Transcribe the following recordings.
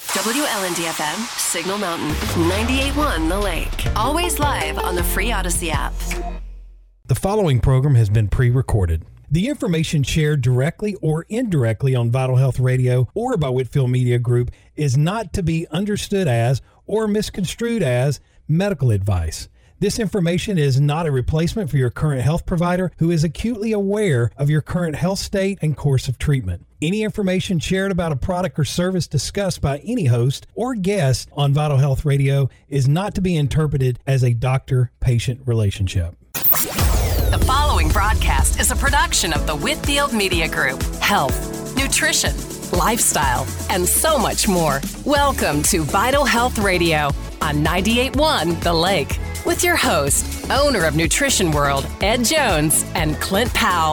WLND-FM, Signal Mountain, 98.1 The Lake. Always live on the free Odyssey app. The following program has been pre-recorded. The information shared directly or indirectly on Vital Health Radio or by Whitfield Media Group is not to be understood as or misconstrued as medical advice. This information is not a replacement for your current health provider who is acutely aware of your current health state and course of treatment. Any information shared about a product or service discussed by any host or guest on Vital Health Radio is not to be interpreted as a doctor-patient relationship. The following broadcast is a production of the Whitfield Media Group. Health, nutrition, lifestyle, and so much more. Welcome to Vital Health Radio on 98.1 The Lake with your host, owner of Nutrition World, Ed Jones, and Clint Powell.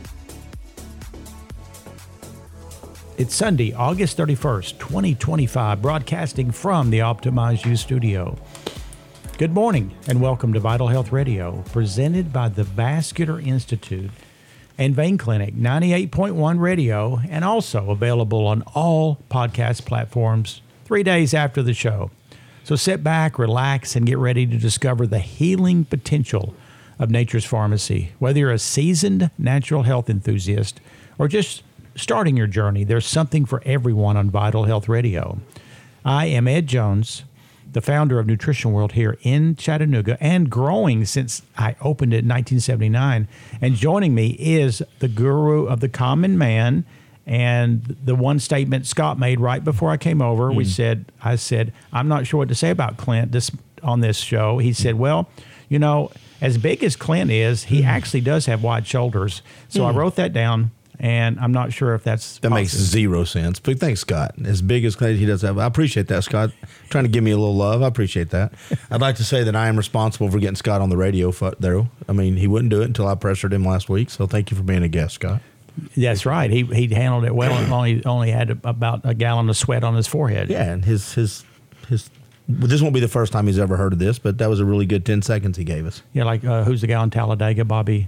It's Sunday, August 31st, 2025, broadcasting from the Optimize You studio. Good morning and welcome to Vital Health Radio, presented by the Vascular Institute and Vein Clinic, 98.1 Radio, and also available on all podcast platforms 3 days after the show. So sit back, relax, and get ready to discover the healing potential of nature's pharmacy. Whether you're a seasoned natural health enthusiast or just starting your journey, there's something for everyone on Vital Health Radio. I am Ed Jones, the founder of Nutrition World here in Chattanooga and growing since I opened it in 1979. And joining me is the guru of the common man. And the one statement Scott made right before I came over, I said, I'm not sure what to say about Clint on this show. He said, well, you know, as big as Clint is, he actually does have wide shoulders. So I wrote that down, and I'm not sure if that's That makes zero sense. But thanks, Scott. As big as Clint he does have, I appreciate that, Scott. Trying to give me a little love. I appreciate that. I'd like to say that I am responsible for getting Scott on the radio, though. I mean, he wouldn't do it until I pressured him last week. So thank you for being a guest, Scott. That's right. He handled it well and only had about a gallon of sweat on his forehead. Yeah, and his this won't be the first time he's ever heard of this, but that was a really good 10 seconds he gave us. Yeah, like who's the guy in Talladega, Bobby?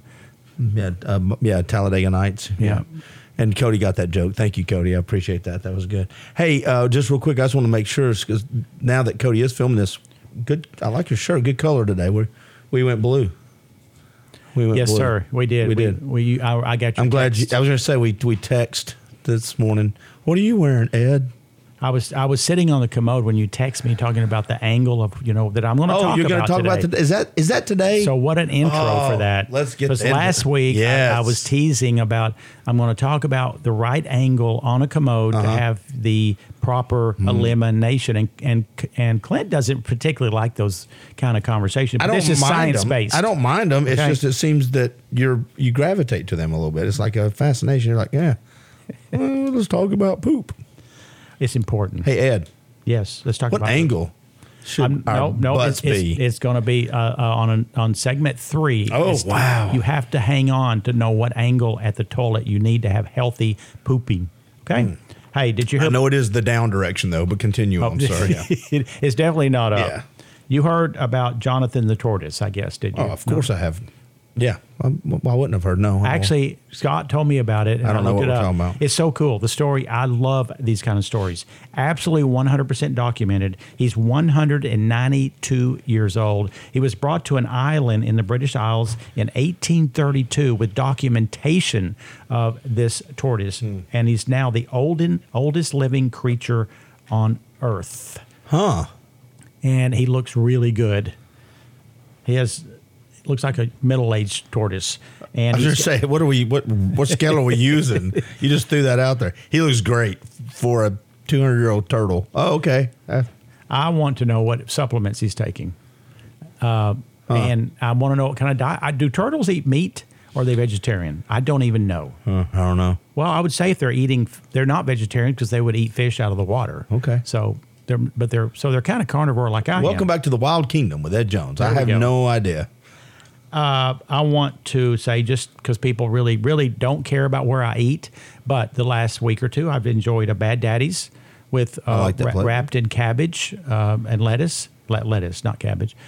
Yeah, Talladega Nights. Yeah. And Cody got that joke. Thank you, Cody. I appreciate that. That was good. Hey, just real quick, I just want to make sure, because now that Cody is filming this, good. I like your shirt. Good color today. We went blue. Yes, blue. Sir. We did. We did. I got your I'm glad text. I was going to say we text this morning. What are you wearing, Ed? I was sitting on the commode when you text me talking about the angle of that I'm going to talk about. Oh, you're going to talk about today. Is that today? So what an intro for that. Let's get because last week I was teasing about I'm going to talk about the right angle on a commode to have the proper elimination, and Clint doesn't particularly like those kind of conversations. But this is science-based. I don't mind them. It's okay? just it seems that you gravitate to them a little bit. It's like a fascination. You're like, yeah, well, let's talk about poop. It's important. Hey, Ed. Yes, let's talk what about angle should our butts be? It's going to be on segment 3. Oh, wow. You have to hang on to know what angle at the toilet you need to have healthy pooping. Okay? Hey, did you hear? I know it is the down direction, though, but continue. I'm sorry. It's definitely not up. Yeah. You heard about Jonathan the Tortoise, I guess, did you? Oh, of course I have. Yeah. I wouldn't have heard. No. Actually, Scott told me about it. And I don't know what we're talking about. It's so cool. The story, I love these kind of stories. Absolutely 100% documented. He's 192 years old. He was brought to an island in the British Isles in 1832 with documentation of this tortoise. And he's now the oldest living creature on Earth. Huh. And he looks really good. Looks like a middle-aged tortoise. And I was just saying, what scale are we using? You just threw that out there. He looks great for a 200-year-old turtle. Oh, okay. I want to know what supplements he's taking. And I want to know what kind of diet. Do turtles eat meat or are they vegetarian? I don't even know. I don't know. Well, I would say if they're not vegetarian because they would eat fish out of the water. Okay. So they're kind of carnivore like I am. Welcome back to the Wild Kingdom with Ed Jones. I have no idea. I want to say, just because people really, really don't care about where I eat, but the last week or two I've enjoyed a Bad Daddy's with wrapped in cabbage and lettuce, not cabbage,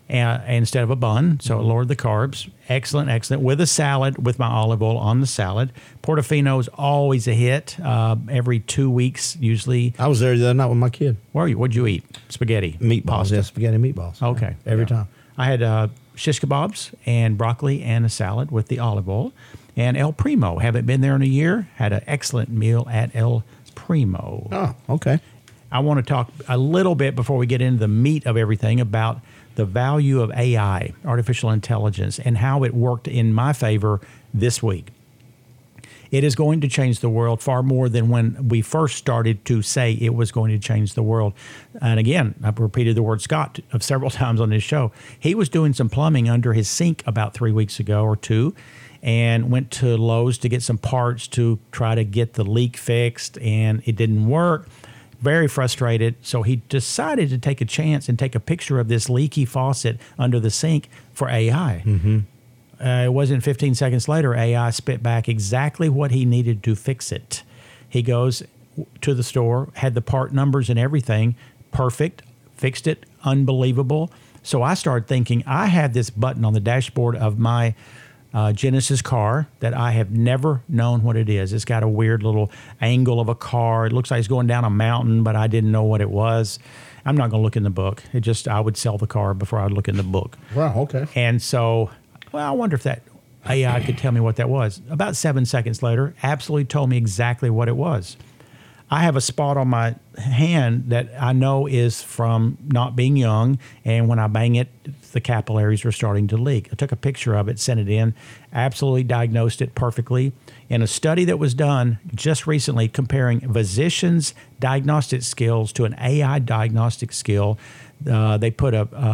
instead of a bun, so it lowered the carbs. Excellent, with a salad with my olive oil on the salad. Portofino is always a hit. Every 2 weeks, usually. I was there the other night with my kid. Where are you? What'd you eat? Spaghetti? Meatballs. Pasta? Yeah, spaghetti meatballs. Okay. Every time. I had shish kebabs and broccoli and a salad with the olive oil. And El Primo. Haven't been there in a year. Had an excellent meal at El Primo. Oh, okay. I want to talk a little bit before we get into the meat of everything about the value of AI, artificial intelligence, and how it worked in my favor this week. It is going to change the world far more than when we first started to say it was going to change the world. And again, I've repeated the word Scott of several times on this show. He was doing some plumbing under his sink about 3 weeks ago or two, and went to Lowe's to get some parts to try to get the leak fixed, and it didn't work. Very frustrated, so he decided to take a chance and take a picture of this leaky faucet under the sink for AI. Mm-hmm. It wasn't 15 seconds later, AI spit back exactly what he needed to fix it. He goes to the store, had the part numbers and everything, perfect, fixed it, unbelievable. So I started thinking, I have this button on the dashboard of my Genesis car that I have never known what it is. It's got a weird little angle of a car. It looks like it's going down a mountain, but I didn't know what it was. I'm not going to look in the book. I would sell the car before I would look in the book. Wow, okay. And so, I wonder if that AI could tell me what that was. About 7 seconds later, absolutely told me exactly what it was. I have a spot on my hand that I know is from not being young, and when I bang it, the capillaries are starting to leak. I took a picture of it, sent it in, absolutely diagnosed it perfectly. In a study that was done just recently comparing physicians' diagnostic skills to an AI diagnostic skill, they put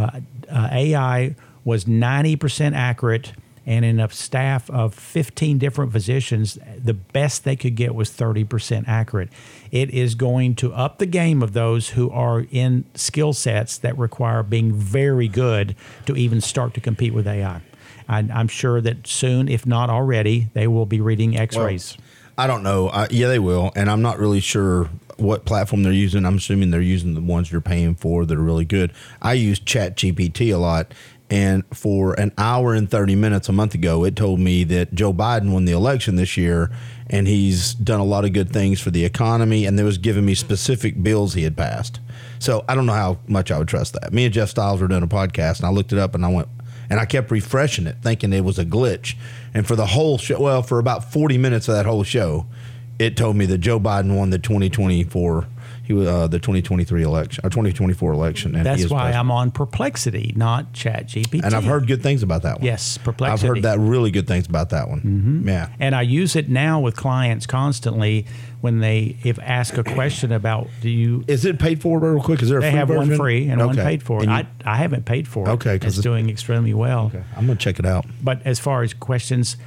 AI was 90% accurate, and in a staff of 15 different physicians, the best they could get was 30% accurate. It is going to up the game of those who are in skill sets that require being very good to even start to compete with AI. I'm sure that soon, if not already, they will be reading X-rays. Well, I don't know. Yeah, they will. And I'm not really sure what platform they're using. I'm assuming they're using the ones you're paying for that are really good. I use ChatGPT a lot. And for an hour and 30 minutes a month ago, it told me that Joe Biden won the election this year, and he's done a lot of good things for the economy, and they was giving me specific bills he had passed. So I don't know how much I would trust that. Me and Jeff Stiles were doing a podcast, and I looked it up, and I kept refreshing it, thinking it was a glitch. And for the whole show, for about 40 minutes of that whole show, it told me that Joe Biden won the 2024 the 2023 election, or 2024 election. And that's why I'm on Perplexity, not ChatGPT. And I've heard good things about that one. Yes, Perplexity. I've heard that really good things about that one. Mm-hmm. Yeah. And I use it now with clients constantly when they ask a question about Is it paid for real quick? Is there a free version? They have one free and one paid for. And I haven't paid for it. Okay. It's doing extremely well. Okay. I'm going to check it out. But as far as questions,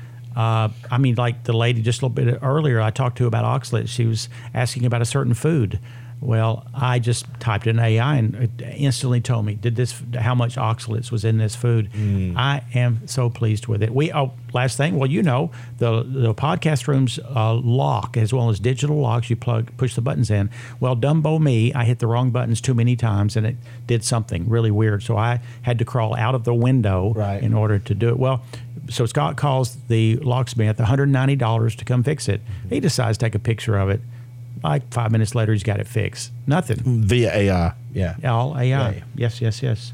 like the lady just a little bit earlier I talked to about oxalates, she was asking about a certain food. Well, I just typed in AI and it instantly told me how much oxalates was in this food. I am so pleased with it. Last thing, the podcast room's lock as well as digital locks. You push the buttons in. Well, Dumbo me, I hit the wrong buttons too many times and it did something really weird. So I had to crawl out of the window in order to do it. Well, so Scott calls the locksmith $190 to come fix it. He decides to take a picture of it. Like 5 minutes later, he's got it fixed. Nothing. Via AI. Yeah. All AI. Yeah. Yes.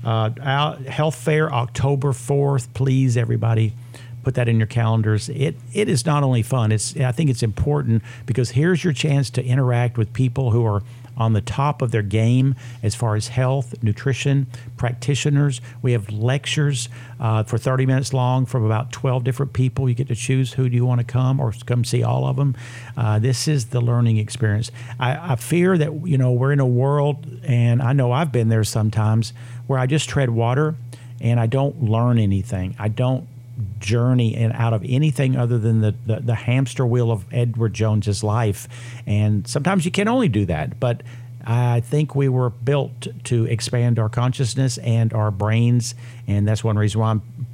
Health Fair, October 4th. Please, everybody, put that in your calendars. It is not only fun. I think it's important because here's your chance to interact with people who are on the top of their game as far as health, nutrition, practitioners. We have lectures for 30 minutes long from about 12 different people. You get to choose who do you want to come or come see all of them. This is the learning experience. I fear that, we're in a world, and I know I've been there sometimes, where I just tread water and I don't learn anything. I don't journey and out of anything other than the hamster wheel of Edward Jones's life. And sometimes you can only do that, but I think we were built to expand our consciousness and our brains, and that's one reason why I'm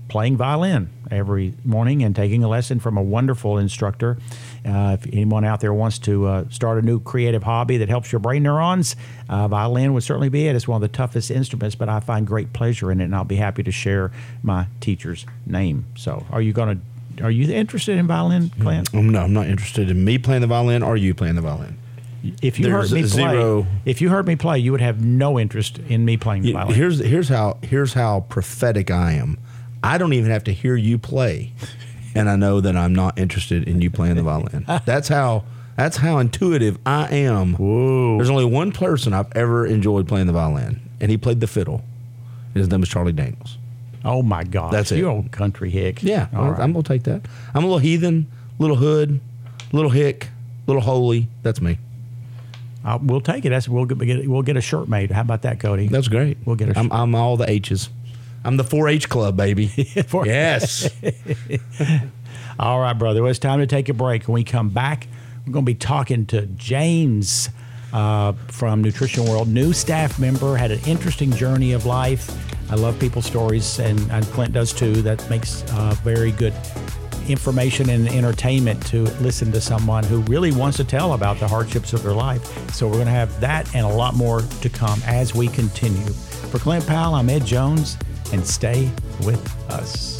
playing violin every morning and taking a lesson from a wonderful instructor. If anyone out there wants to start a new creative hobby that helps your brain neurons, violin would certainly be it. It's one of the toughest instruments, but I find great pleasure in it, and I'll be happy to share my teacher's name. So are you interested in violin, Clint? No, I'm not interested in me playing the violin or you playing the violin. If you heard me play, you would have no interest in me playing the violin. Here's how prophetic I am. I don't even have to hear you play, and I know that I'm not interested in you playing the violin. That's how intuitive I am. Whoa. There's only one person I've ever enjoyed playing the violin, and he played the fiddle. His name is Charlie Daniels. Oh my gosh. That's it. You old country hick. Yeah, right. I'm gonna take that. I'm a little heathen, little hood, little hick, little holy. That's me. We'll take it. We'll get a shirt made. How about that, Cody? That's great. We'll get a shirt. I'm all the H's. I'm the 4-H club, baby. Yes. All right, brother. Well, it's time to take a break. When we come back, we're going to be talking to James from Nutrition World, new staff member, had an interesting journey of life. I love people's stories, and Clint does too. That makes very good information and entertainment to listen to someone who really wants to tell about the hardships of their life. So we're going to have that and a lot more to come as we continue. For Clint Powell, I'm Ed Jones, and stay with us.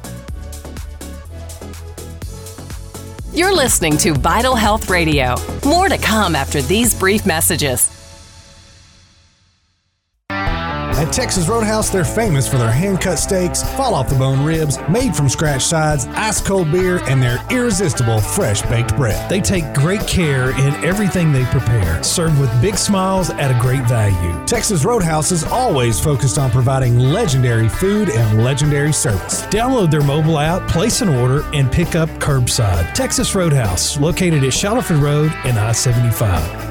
You're listening to Vital Health Radio. More to come after these brief messages. At Texas Roadhouse, they're famous for their hand-cut steaks, fall-off-the-bone ribs, made-from-scratch sides, ice-cold beer, and their irresistible fresh-baked bread. They take great care in everything they prepare, served with big smiles at a great value. Texas Roadhouse is always focused on providing legendary food and legendary service. Download their mobile app, place an order, and pick up curbside. Texas Roadhouse, located at Shallowford Road and I-75.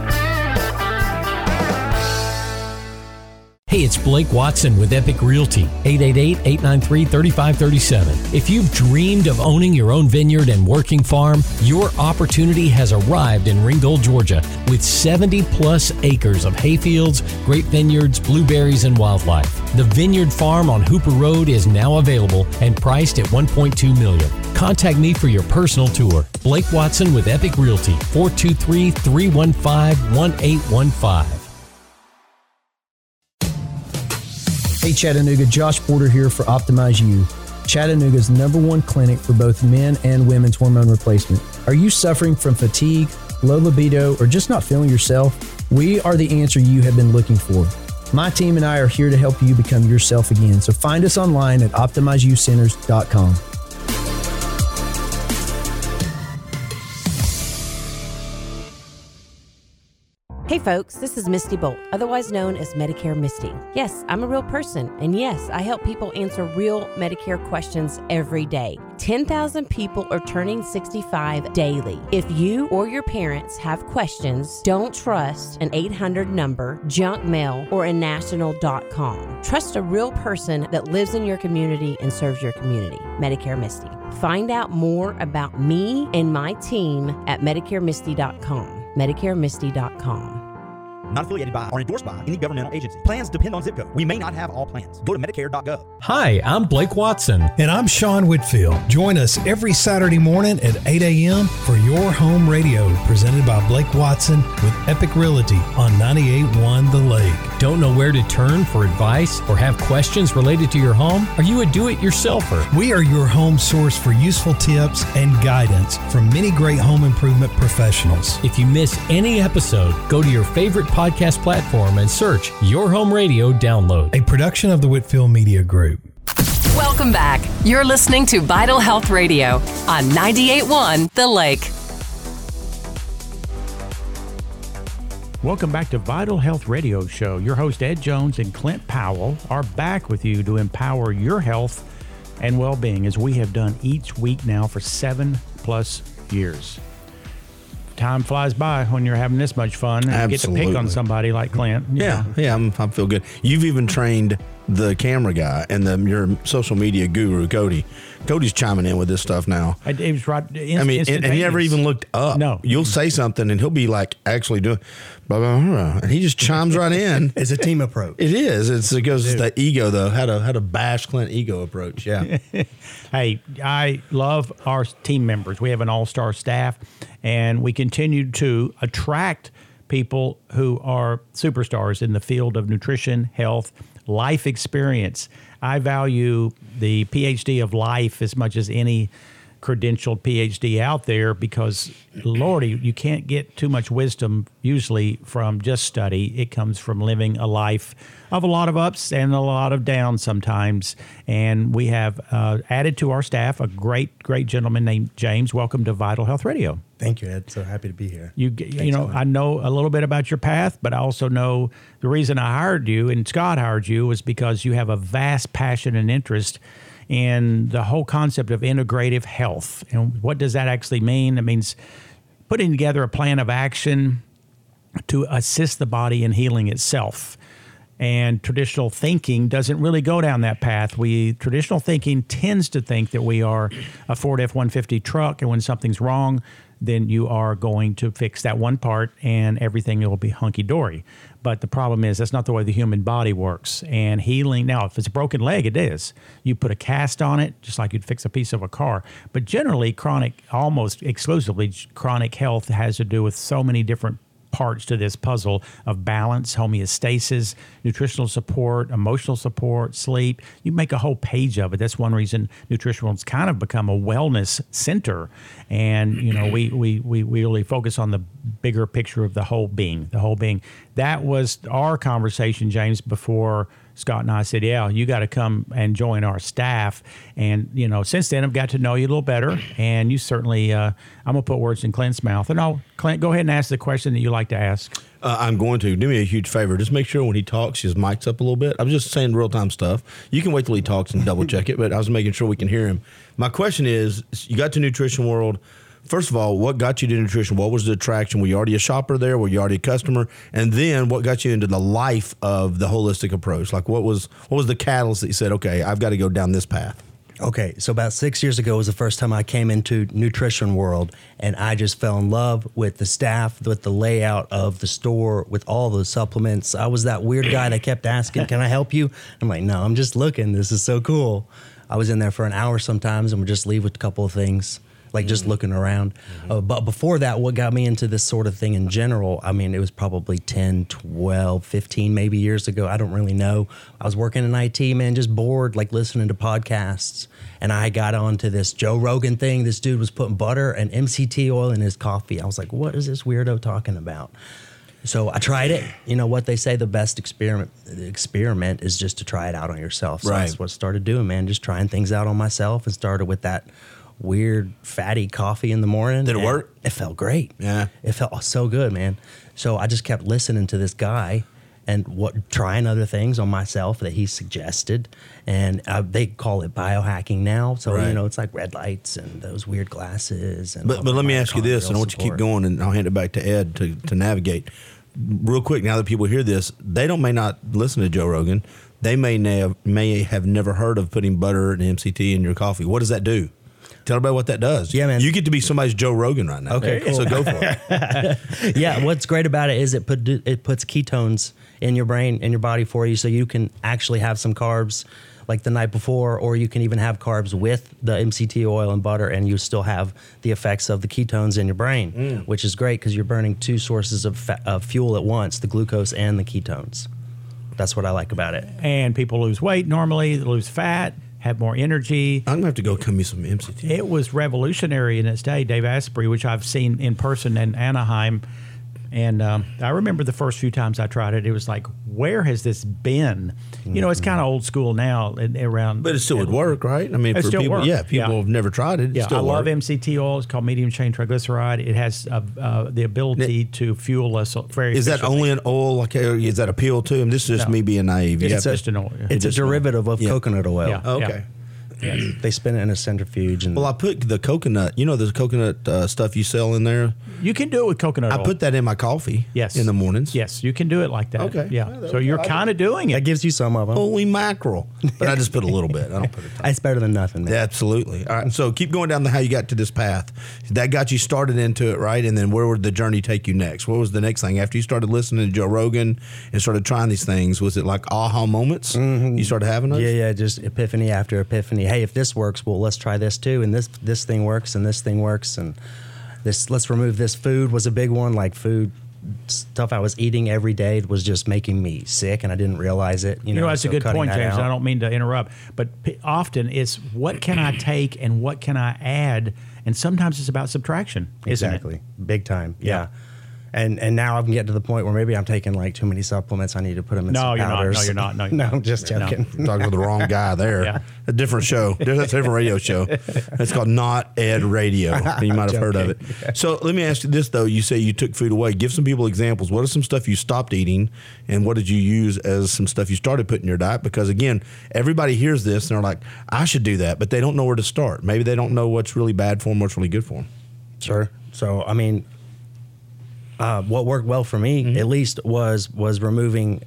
Hey, it's Blake Watson with Epic Realty, 888-893-3537. If you've dreamed of owning your own vineyard and working farm, your opportunity has arrived in Ringgold, Georgia, with 70-plus acres of hayfields, grape vineyards, blueberries, and wildlife. The Vineyard Farm on Hooper Road is now available and priced at $1.2 million. Contact me for your personal tour. Blake Watson with Epic Realty, 423-315-1815. Hey Chattanooga, Josh Porter here for Optimize You, Chattanooga's #1 clinic for both men and women's hormone replacement. Are you suffering from fatigue, low libido, or just not feeling yourself? We are the answer you have been looking for. My team and I are here to help you become yourself again, so find us online at OptimizeYouCenters.com. Hey folks, this is Misty Bolt, otherwise known as Medicare Misty. Yes, I'm a real person, and yes, I help people answer real Medicare questions every day. 10,000 people are turning 65 daily. If you or your parents have questions, don't trust an 800 number, junk mail, or a national.com. Trust a real person that lives in your community and serves your community. Medicare Misty. Find out more about me and my team at MedicareMisty.com. MedicareMisty.com. Not affiliated by or endorsed by any governmental agency. Plans depend on zip code. We may not have all plans. Go to Medicare.gov. Hi, I'm Blake Watson. And I'm Sean Whitfield. Join us every Saturday morning at 8 a.m. for Your Home Radio, presented by Blake Watson with Epic Realty on 98.1 The Lake. Don't know where to turn for advice or have questions related to your home? Are you a do-it-yourselfer? We are your home source for useful tips and guidance from many great home improvement professionals. If you miss any episode, go to your favorite podcast platform and search Your Home Radio Download. A production of the Whitfield Media Group. Welcome back. You're listening to Vital Health Radio on 98.1 The Lake. Welcome back to Vital Health Radio Show. Your host Ed Jones and Clint Powell are back with you to empower your health and well-being, as we have done each week now for 7+ years. Time flies by when you're having this much fun and Absolutely. get to pick on somebody like Clint. Yeah, I feel good. You've even trained the camera guy and your social media guru, Cody. Cody's chiming in with this stuff now. It was right. I mean, and he never even looked up. No. You'll say something and he'll be like actually doing blah, blah, blah, and he just chimes right in. It's a team approach. It is. It goes to the ego, though. How to bash Clint ego approach. Yeah. Hey, I love our team members. We have an all-star staff, and we continue to attract people who are superstars in the field of nutrition, health, life experience. I value the PhD of life as much as any credentialed PhD out there because, Lordy, you can't get too much wisdom usually from just study. It comes from living a life of a lot of ups and a lot of downs sometimes. And we have added to our staff a great gentleman named James. Welcome to Vital Health Radio. Thank you, Ed. So happy to be here. You know, I know a little bit about your path, but I also know the reason I hired you and Scott hired you was because you have a vast passion and interest in the whole concept of integrative health. And what does that actually mean? It means putting together a plan of action to assist the body in healing itself. And traditional thinking doesn't really go down that path. Traditional thinking tends to think that we are a Ford F-150 truck, and when something's wrong, then you are going to fix that one part and everything will be hunky-dory. But the problem is that's not the way the human body works. And healing, now, if it's a broken leg, it is. You put a cast on it, just like you'd fix a piece of a car. But generally, almost exclusively, chronic health has to do with so many different parts to this puzzle of balance, homeostasis, nutritional support, emotional support, sleep. You make a whole page of it. That's one reason nutrition's kind of become a wellness center. And, you know, we really focus on the bigger picture of the whole being. That was our conversation, James, before Scott and I said, yeah, you got to come and join our staff. And, you know, since then I've got to know you a little better. And you certainly, I'm going to put words in Clint's mouth. And Clint, go ahead and ask the question that you like to ask. I'm going to. Do me a huge favor. Just make sure when he talks, his mic's up a little bit. I'm just saying real-time stuff. You can wait till he talks and double-check it, but I was making sure we can hear him. My question is, you got to Nutrition World. First of all, what got you to nutrition? What was the attraction? Were you already a shopper there? Were you already a customer? And then what got you into the life of the holistic approach? Like what was the catalyst that you said, okay, I've got to go down this path? Okay, so about 6 years ago was the first time I came into Nutrition World, and I just fell in love with the staff, with the layout of the store, with all the supplements. I was that weird guy that kept asking, can I help you? I'm like, no, I'm just looking. This is so cool. I was in there for an hour sometimes and would just leave with a couple of things. Like just looking around. But before that, what got me into this sort of thing in general, I mean, it was probably 10, 12, 15 maybe years ago. I don't really know. I was working in IT, man, just bored, like listening to podcasts. And I got onto this Joe Rogan thing. This dude was putting butter and MCT oil in his coffee. I was like, what is this weirdo talking about? So I tried it. You know what they say, the best experiment is just to try it out on yourself. So that's what I started doing, man, just trying things out on myself, and started with that weird fatty coffee in the morning. Did it work? It felt great. Yeah. It felt so good, man. So I just kept listening to this guy and trying other things on myself that he suggested. And they call it biohacking now. So, you know, it's like red lights and those weird glasses. And but let me ask you this, and I want you to keep going, and I'll hand it back to Ed to navigate. Real quick, now that people hear this, they may not listen to Joe Rogan. They may have never heard of putting butter and MCT in your coffee. What does that do? Tell everybody what that does. Yeah, man. You get to be somebody's Joe Rogan right now. Okay, cool. So go for it. Yeah, what's great about it is it puts ketones in your brain, in your body for you, so you can actually have some carbs like the night before, or you can even have carbs with the MCT oil and butter, and you still have the effects of the ketones in your brain, which is great because you're burning two sources of fuel at once, the glucose and the ketones. That's what I like about it. And people lose weight normally, lose fat, have more energy. I'm going to have to go cut me some MCT. It was revolutionary in its day. Dave Asprey, which I've seen in person in Anaheim. And I remember the first few times I tried it, it was like, where has this been? You know, it's kind of old school now around. But it still would work, right? I mean, for people, people have never tried it. Yeah, I love MCT oil. It's called medium chain triglyceride. It has the ability to fuel us very Is that only an oil? Like, is that a pill too? And this is just me being naive. It's just an oil. It's a derivative of coconut oil. Yeah. Okay. Yes. They spin it in a centrifuge. And Well, I put the coconut. You know, there's coconut stuff you sell in there. You can do it with coconut oil. I put that in my coffee. Yes. In the mornings. Yes, you can do it like that. Okay. Yeah. So you're kind of doing it. that gives you some of them. Holy mackerel! But I just put a little bit. I don't put it. It's better than nothing, man. Yeah, absolutely. All right. So keep going down how you got to this path. That got you started into it, right? And then where would the journey take you next? What was the next thing after you started listening to Joe Rogan and started trying these things? Was it like aha moments? You started having those? Yeah, just epiphany after epiphany. Hey, if this works, well, let's try this too. And this thing works, and this thing works, and let's remove this. Food was a big one. Like food stuff I was eating every day was just making me sick, and I didn't realize it. You know, that's so a good cutting point, that James. out. I don't mean to interrupt, but often it's what can I take and what can I add, and sometimes it's about subtraction, isn't Exactly. it? Big time. Yeah. And now I'm getting to the point where maybe I'm taking like too many supplements. I need to put them in some powders. No, you're not. No, No, I'm just joking. I'm talking to the wrong guy there. Yeah. A different show. That's a different radio show. It's called Not Ed Radio. You might have heard of it. So let me ask you this, though. You say you took food away. Give some people examples. What is some stuff you stopped eating, and what did you use as some stuff you started putting in your diet? Because, again, everybody hears this, and they're like, I should do that, but they don't know where to start. Maybe they don't know what's really bad for them, what's really good for them. Sure. So, I mean, what worked well for me, at least, was removing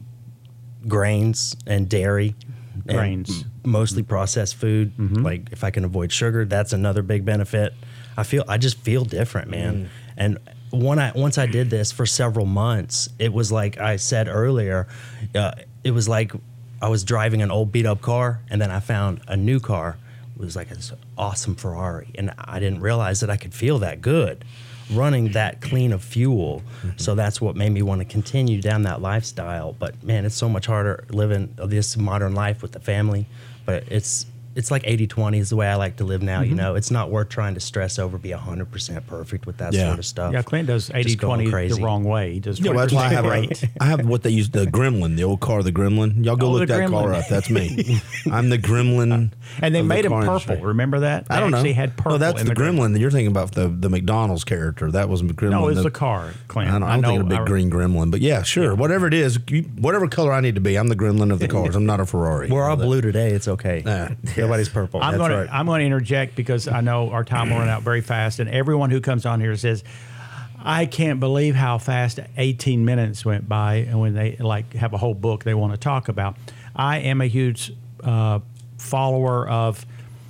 grains and dairy. Grains. Mostly processed food. Like if I can avoid sugar, that's another big benefit. I just feel different, man. And once I did this for several months, it was like I said earlier, it was like I was driving an old beat up car, and then I found a new car. It was like this awesome Ferrari, and I didn't realize that I could feel that good running that clean of fuel. So that's what made me want to continue down that lifestyle. But man, it's so much harder living this modern life with the family. But it's like 80-20 is the way I like to live now. You know, it's not worth trying to stress over, be 100% perfect with that sort of stuff. Yeah, Clint does Just going 80-20 crazy. the wrong way. He does 20% Yeah, well, that's why right. I have what they use, the Gremlin, the old car, the Gremlin. Y'all go Oh, look the that car Gremlin. up. That's me. I'm the Gremlin. And they of the made him car purple. industry. Remember that? They I don't know. actually had purple. No, that's in the Gremlin. You're thinking about the McDonald's character. That was Gremlin. No, it's the car, Clint. I don't think it's a big green Gremlin, but yeah, sure. Whatever it is, whatever color I need to be, I'm the Gremlin of the cars. I'm not a Ferrari. We're all blue today. It's okay. Nobody's purple. I'm That's going right. to interject because I know our time will run out very fast, and everyone who comes on here says, I can't believe how fast 18 minutes went by, and when they like have a whole book they want to talk about. I am a huge follower of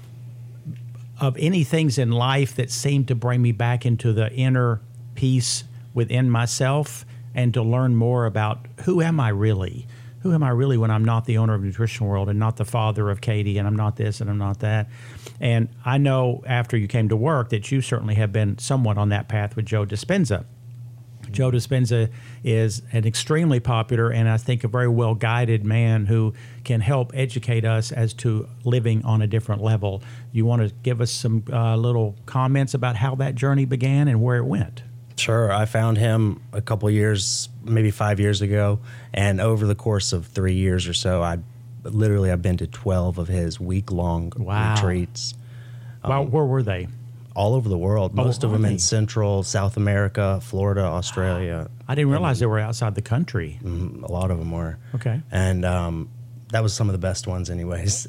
any things in life that seem to bring me back into the inner peace within myself and to learn more about who am I really? Who am I really when I'm not the owner of Nutrition World and not the father of Katie and I'm not this and I'm not that? And I know after you came to work that you certainly have been somewhat on that path with Joe Dispenza. Joe Dispenza is an extremely popular and I think a very well-guided man who can help educate us as to living on a different level. You want to give us some little comments about how that journey began and where it went? Sure. I found him a couple years, maybe 5 years ago, and over the course of 3 years or so, I've been to 12 of his week-long retreats. Well, where were they? All over the world. Most of them are they? in Central, South America, Florida, Australia. I didn't realize they were outside the country. A lot of them were. Okay. And that was some of the best ones anyways.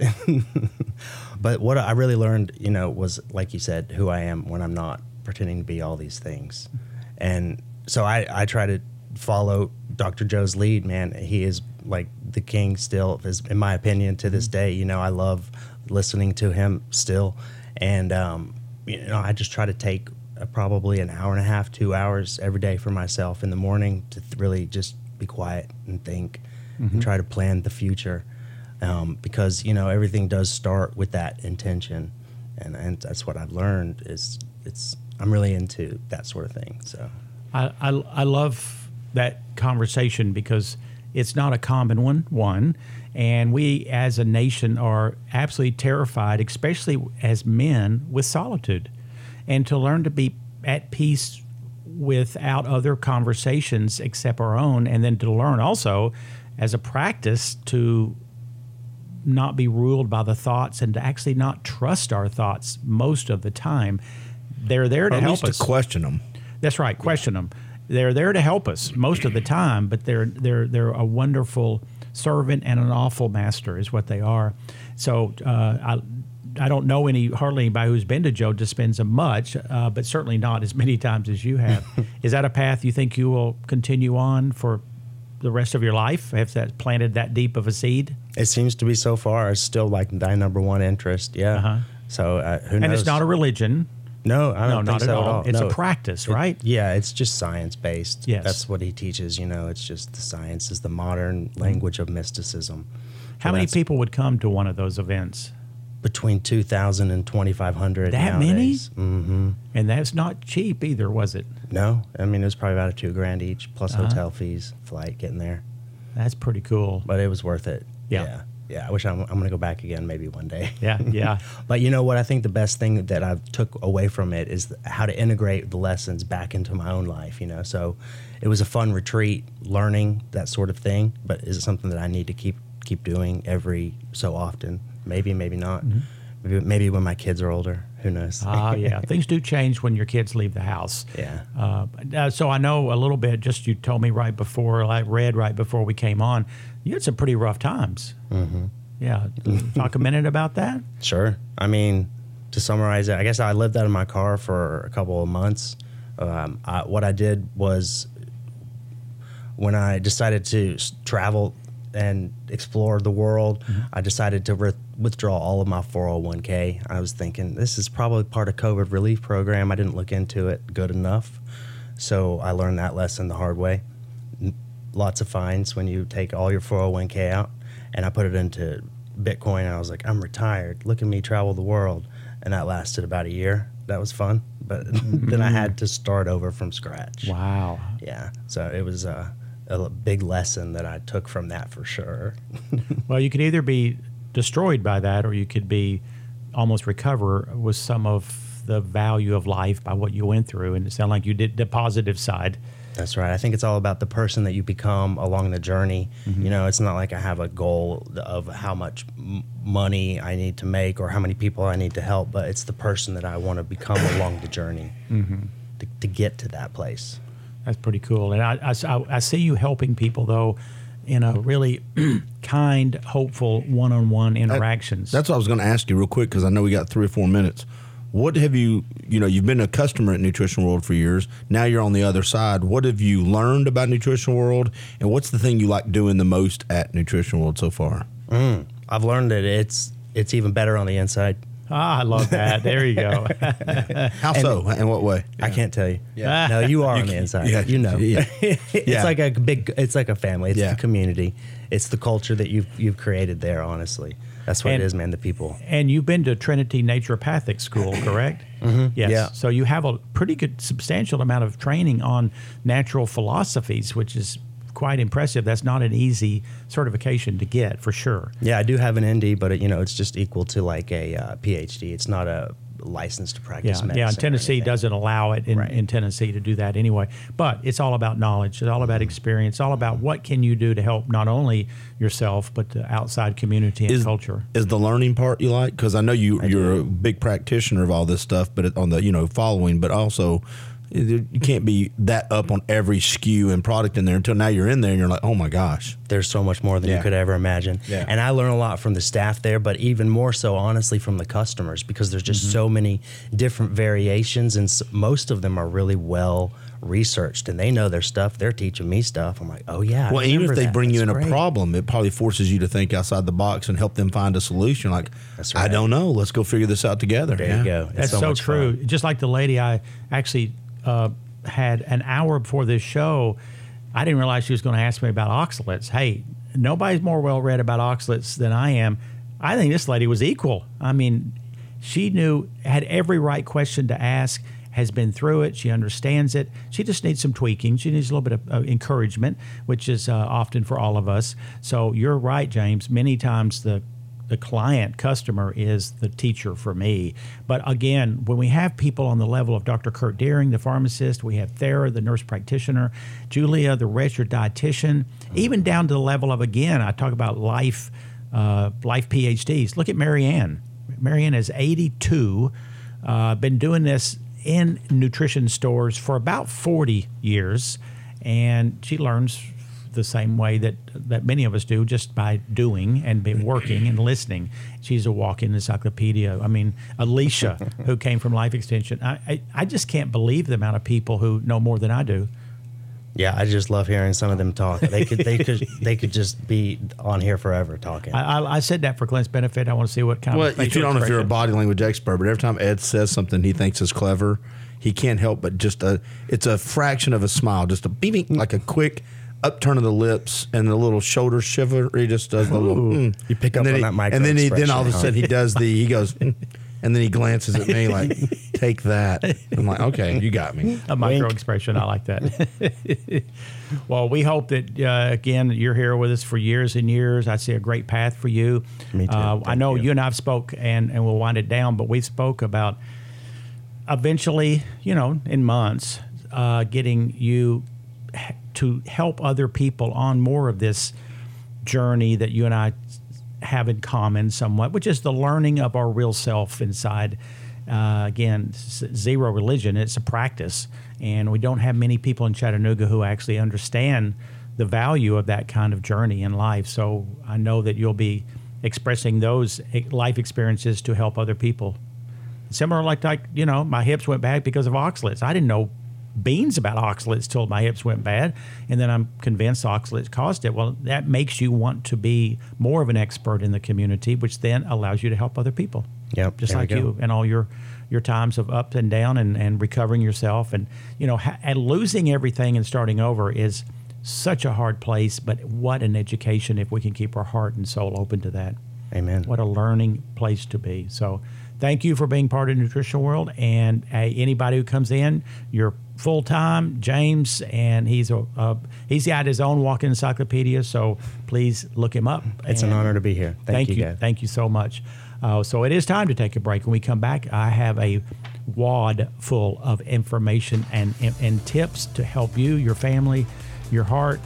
But what I really learned, was, like you said, who I am when I'm not pretending to be all these things. And so I try to follow Dr. Joe's lead, man. He is like the king still, in my opinion, to this day. I love listening to him still. And, I just try to take probably an hour and a half, 2 hours every day for myself in the morning to really just be quiet and think and try to plan the future. Because, everything does start with that intention. And that's what I've learned is I'm really into that sort of thing. So I love that conversation because it's not a common one, and we as a nation are absolutely terrified, especially as men, with solitude, and to learn to be at peace without other conversations except our own, and then to learn also as a practice to not be ruled by the thoughts and to actually not trust our thoughts most of the time. They're there to help us. To question them. That's right. Question them. They're there to help us most of the time, but they're a wonderful servant and an awful master is what they are. So I don't know hardly anybody who's been to Joe Dispenza much, but certainly not as many times as you have. Is that a path you think you will continue on for the rest of your life? Have that planted that deep of a seed? It seems to be so far. It's still like thy number one interest. Yeah. Uh-huh. So who knows? And it's not a religion. No, I don't think not so at all. It's No. a practice, right? Yeah, it's just science based. Yes. That's what he teaches. It's just the science is the modern language of mysticism. How many people would come to one of those events? Between 2,000 and 2,500. That many? nowadays. Mm-hmm. And that's not cheap either, was it? No, I mean it was probably about $2,000 each, plus hotel fees, flight, getting there. That's pretty cool. But it was worth it. Yeah. I wish I'm going to go back again maybe one day. Yeah. But you know what? I think the best thing that I've took away from it is how to integrate the lessons back into my own life. So it was a fun retreat, learning that sort of thing. But is it something that I need to keep doing every so often? Maybe not. Mm-hmm. Maybe when my kids are older. Who knows? Yeah. Things do change when your kids leave the house. Yeah. So I know a little bit, just you told me right before, I read right before we came on, you had some pretty rough times. Mm-hmm. Yeah. Talk a minute about that? Sure. I mean, to summarize it, I guess I lived out of my car for a couple of months. What I did was when I decided to travel and explore the world, I decided to withdraw all of my 401k. I was thinking, this is probably part of COVID relief program. I didn't look into it good enough. So I learned that lesson the hard way. Lots of fines when you take all your 401k out. And I put it into Bitcoin. And I was like, I'm retired. Look at me travel the world. And that lasted about a year. That was fun. But then I had to start over from scratch. Wow. Yeah. So it was a big lesson that I took from that for sure. Well, you could either be destroyed by that, or you could be almost recover with some of the value of life by what you went through. And it sounded like you did the positive side. That's right. I think it's all about the person that you become along the journey. It's not like I have a goal of how much money I need to make or how many people I need to help, but it's the person that I want to become along the journey to get to that place. That's pretty cool. And I see you helping people, though, in a really kind, hopeful, one-on-one interactions. That's what I was going to ask you real quick, because I know we got 3 or 4 minutes. What have you've been a customer at Nutrition World for years. Now you're on the other side. What have you learned about Nutrition World, and what's the thing you like doing the most at Nutrition World so far? I've learned that it's even better on the inside. I love that. There you go. How so? In what way? I can't tell you. Yeah. No, you are on the inside. Yeah. Yeah. It's like a family. It's Yeah. the community. It's the culture that you've created there, honestly. That's what it is, man, the people. And you've been to Trinity Naturopathic School, correct? Yes. Yeah. So you have a pretty good, substantial amount of training on natural philosophies, which is quite impressive. That's not an easy certification to get, for sure. Yeah, I do have an ND, but it's just equal to like a PhD. It's not a license to practice medicine. Yeah, and Tennessee doesn't allow it in Tennessee to do that anyway. But it's all about knowledge. It's all about experience. It's all about what can you do to help not only yourself, but the outside community and culture. Is the learning part you like? Because I know you're a big practitioner of all this stuff, but on the following, but also you can't be that up on every SKU and product in there until now you're in there and you're like, oh my gosh. There's so much more than you could ever imagine. Yeah. And I learn a lot from the staff there, but even more so, honestly, from the customers, because there's just so many different variations, and most of them are really well researched, and they know their stuff. They're teaching me stuff. I'm like, oh yeah. Well, even if they bring you in great. a problem, it probably forces you to think outside the box and help them find a solution. Like, That's right. I don't know. Let's go figure this out together. There you go. That's so true. Fun. Just like the lady I actually had an hour before this show, I didn't realize she was going to ask me about oxalates. Hey, nobody's more well-read about oxalates than I am. I think this lady was equal. I mean, she had every right question to ask, has been through it. She understands it. She just needs some tweaking. She needs a little bit of encouragement, which is often for all of us. So you're right, James. Many times the customer is the teacher for me. But again, when we have people on the level of Dr. Kurt Deering, the pharmacist, we have Thera, the nurse practitioner, Julia, the registered dietitian, even down to the level of, again, I talk about life PhDs. Look at Marianne. Marianne is 82, been doing this in nutrition stores for about 40 years, and she learns the same way that many of us do, just by doing and been working and listening. She's a walking encyclopedia. I mean, Alicia, who came from Life Extension. I just can't believe the amount of people who know more than I do. Yeah, I just love hearing some of them talk. They could just be on here forever talking. I said that for Clint's benefit. I want to see what kind of if you don't know if you're a body language expert, but every time Ed says something he thinks is clever, he can't help but it's a fraction of a smile, just a beaming, like a quick upturn of the lips and a little shoulder shiver. He just does a little. You pick up on that micro and then expression, then all of a sudden he goes. And then he glances at me like, take that. I'm like, okay, you got me. A micro expression. I like that. Well, we hope that, again, you're here with us for years and years. I see a great path for you. Me too. I know you and I have spoke, and we'll wind it down, but we spoke about eventually, in months, getting you to help other people on more of this journey that you and I have in common somewhat, which is the learning of our real self inside. Again, zero religion, it's a practice. And we don't have many people in Chattanooga who actually understand the value of that kind of journey in life. So I know that you'll be expressing those life experiences to help other people. Similar like my hips went bad because of oxalates. I didn't know beans about oxalates till my hips went bad, and then I'm convinced oxalates caused it. Well, that makes you want to be more of an expert in the community, which then allows you to help other people. Yep, just like you and all your times of up and down and recovering yourself, and and losing everything and starting over is such a hard place. But what an education if we can keep our heart and soul open to that. Amen. What a learning place to be. So thank you for being part of the nutritional world. And anybody who comes in, you're full-time, James, and he's got his own walking encyclopedia, so please look him up. It's an honor to be here. Thank you, guys. Thank you so much. So it is time to take a break. When we come back, I have a wad full of information and tips to help you, your family, your heart.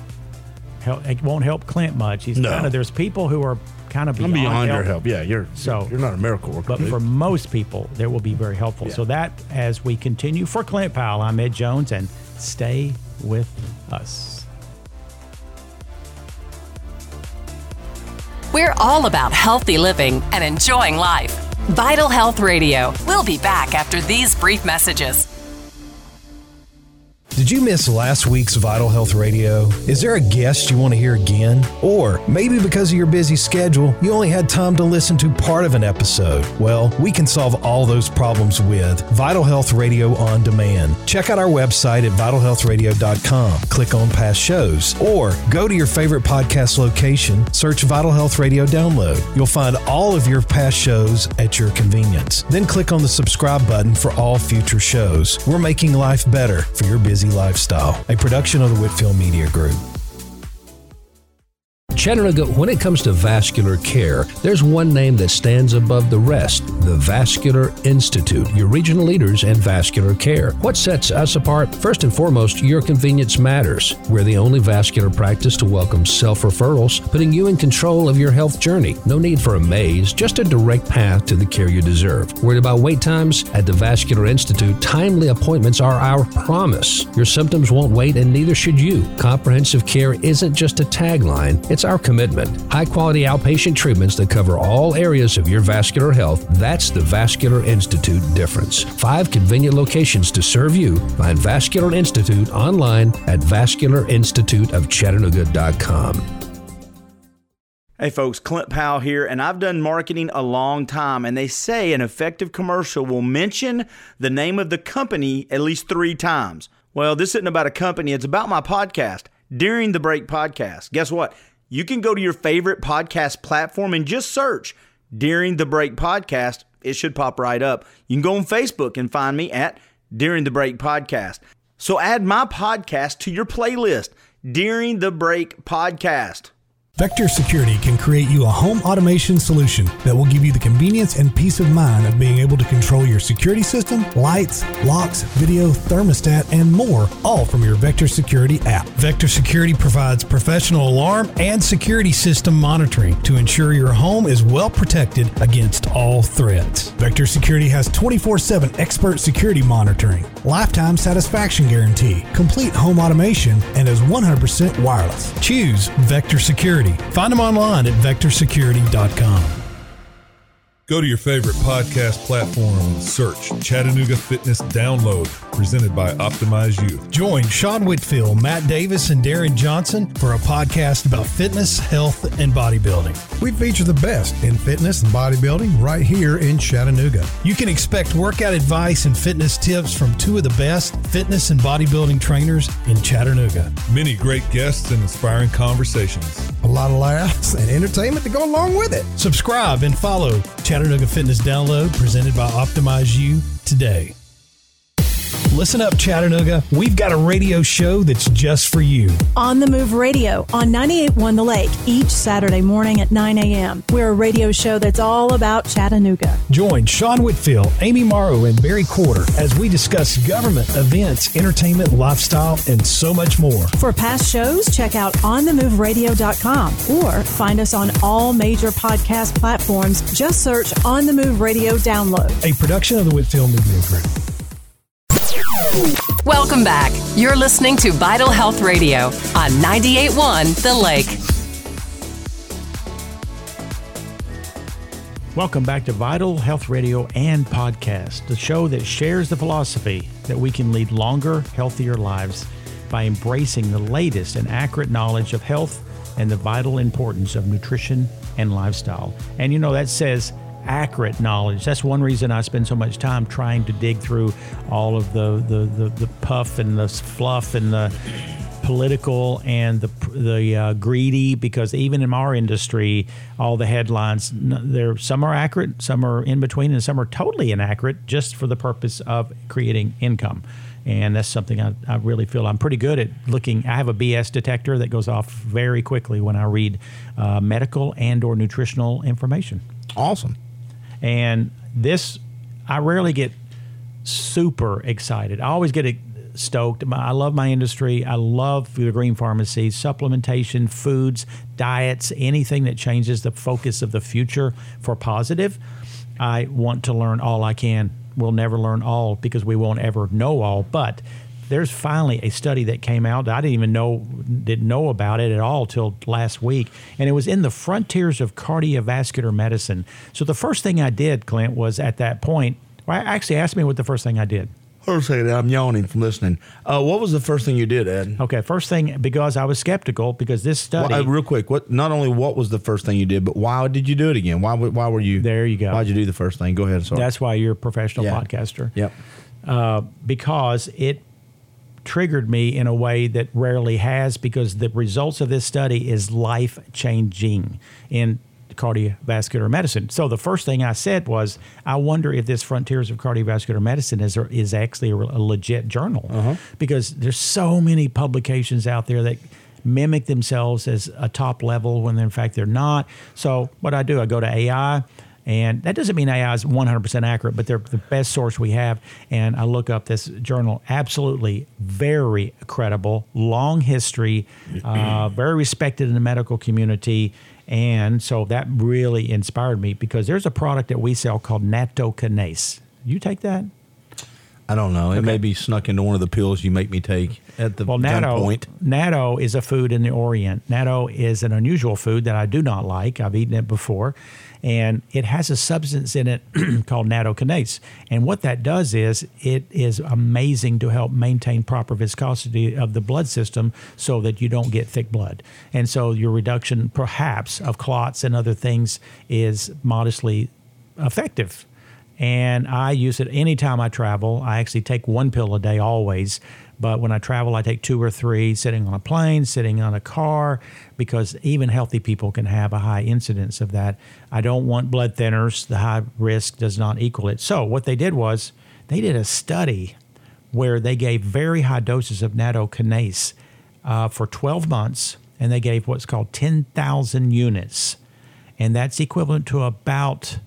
It won't help Clint much. There's people who are kind of beyond your help. Yeah, you're not a miracle worker. But for most people, that will be very helpful. Yeah. So that, as we continue, for Clint Powell, I'm Ed Jones, and stay with us. We're all about healthy living and enjoying life. Vital Health Radio. We'll be back after these brief messages. Did you miss last week's Vital Health Radio? Is there a guest you want to hear again? Or maybe because of your busy schedule, you only had time to listen to part of an episode? Well, we can solve all those problems with Vital Health Radio On Demand. Check out our website at vitalhealthradio.com. Click on past shows, or go to your favorite podcast location, search Vital Health Radio Download. You'll find all of your past shows at your convenience. Then click on the subscribe button for all future shows. We're making life better for your busy lifestyle. A production of the Whitfield Media Group. Chattanooga, when it comes to vascular care, there's one name that stands above the rest, the Vascular Institute, your regional leaders in vascular care. What sets us apart? First and foremost, your convenience matters. We're the only vascular practice to welcome self-referrals, putting you in control of your health journey. No need for a maze, just a direct path to the care you deserve. Worried about wait times? At the Vascular Institute, timely appointments are our promise. Your symptoms won't wait, and neither should you. Comprehensive care isn't just a tagline, it's our commitment. High-quality outpatient treatments that cover all areas of your vascular health. That's the Vascular Institute difference. 5 convenient locations to serve you. Find Vascular Institute online at vascularinstituteofchattanooga.com. Hey folks, Clint Powell here, and I've done marketing a long time, and they say an effective commercial will mention the name of the company at least 3 times. Well, this isn't about a company, it's about my podcast, During the Break Podcast. Guess what? You can go to your favorite podcast platform and just search During the Break Podcast. It should pop right up. You can go on Facebook and find me at During the Break Podcast. So add my podcast to your playlist, During the Break Podcast. Vector Security can create you a home automation solution that will give you the convenience and peace of mind of being able to control your security system, lights, locks, video, thermostat, and more, all from your Vector Security app. Vector Security provides professional alarm and security system monitoring to ensure your home is well protected against all threats. Vector Security has 24/7 expert security monitoring, lifetime satisfaction guarantee, complete home automation, and is 100% wireless. Choose Vector Security. Find them online at vectorsecurity.com. Go to your favorite podcast platform and search Chattanooga Fitness Download, presented by Optimize Youth. Join Sean Whitfield, Matt Davis, and Darren Johnson for a podcast about fitness, health, and bodybuilding. We feature the best in fitness and bodybuilding right here in Chattanooga. You can expect workout advice and fitness tips from two of the best fitness and bodybuilding trainers in Chattanooga. Many great guests and inspiring conversations. A lot of laughs and entertainment to go along with it. Subscribe and follow Chattanooga Fitness Download, presented by Optimize You today. Listen up, Chattanooga. We've got a radio show that's just for you. On the Move Radio on 98.1 The Lake each Saturday morning at 9 a.m. We're a radio show that's all about Chattanooga. Join Sean Whitfield, Amy Morrow, and Barry Quarter as we discuss government, events, entertainment, lifestyle, and so much more. For past shows, check out onthemoveradio.com or find us on all major podcast platforms. Just search On the Move Radio Download. A production of the Whitfield Media Group. Welcome back. You're listening to Vital Health Radio on 98.1 The Lake. Welcome back to Vital Health Radio and Podcast, the show that shares the philosophy that we can lead longer, healthier lives by embracing the latest and accurate knowledge of health and the vital importance of nutrition and lifestyle. And you know, that says accurate knowledge. That's one reason I spend so much time trying to dig through all of the puff and the fluff and the political and the greedy, because even in our industry, all the headlines, some are accurate, some are in between, and some are totally inaccurate just for the purpose of creating income. And that's something I really feel I'm pretty good at looking. I have a BS detector that goes off very quickly when I read medical and or nutritional information. Awesome. And this, I rarely get super excited. I always get stoked. I love my industry. I love the green pharmacy, supplementation, foods, diets, anything that changes the focus of the future for positive. I want to learn all I can. We'll never learn all because we won't ever know all. But there's finally a study that came out that I didn't know about it at all till last week, and it was in the Frontiers of Cardiovascular Medicine. So the first thing I did, Clint, was at that point, well, actually ask me what the first thing I did. First thing, I'm yawning from listening. What was the first thing you did, Ed? Okay, first thing, because I was skeptical, because this study... Well, real quick, not only what was the first thing you did, but why did you do it again? Why were you... There you go. Why did you do the first thing? Go ahead, sorry. That's why you're a professional podcaster. Yep. Because it triggered me in a way that rarely has, because the results of this study is life-changing in cardiovascular medicine. So the first thing I said was, I wonder if this Frontiers of Cardiovascular Medicine is actually a legit journal, because there's so many publications out there that mimic themselves as a top level when in fact they're not. So what I do, I go to AI, and that doesn't mean AI is 100% accurate, but they're the best source we have. And I look up this journal, absolutely very credible, long history, very respected in the medical community. And so that really inspired me, because there's a product that we sell called nattokinase. You take that? I don't know. It may be snuck into one of the pills you make me take at the gunpoint. Natto is a food in the Orient. Natto is an unusual food that I do not like. I've eaten it before. And it has a substance in it called nattokinase. And what that does is it is amazing to help maintain proper viscosity of the blood system so that you don't get thick blood. And so your reduction, perhaps, of clots and other things is modestly effective. And I use it anytime I travel. I actually take one pill a day always. But when I travel, I take 2 or 3, sitting on a plane, sitting on a car, because even healthy people can have a high incidence of that. I don't want blood thinners. The high risk does not equal it. So what they did was they did a study where they gave very high doses of nattokinase for 12 months and they gave what's called 10,000 units. And that's equivalent to about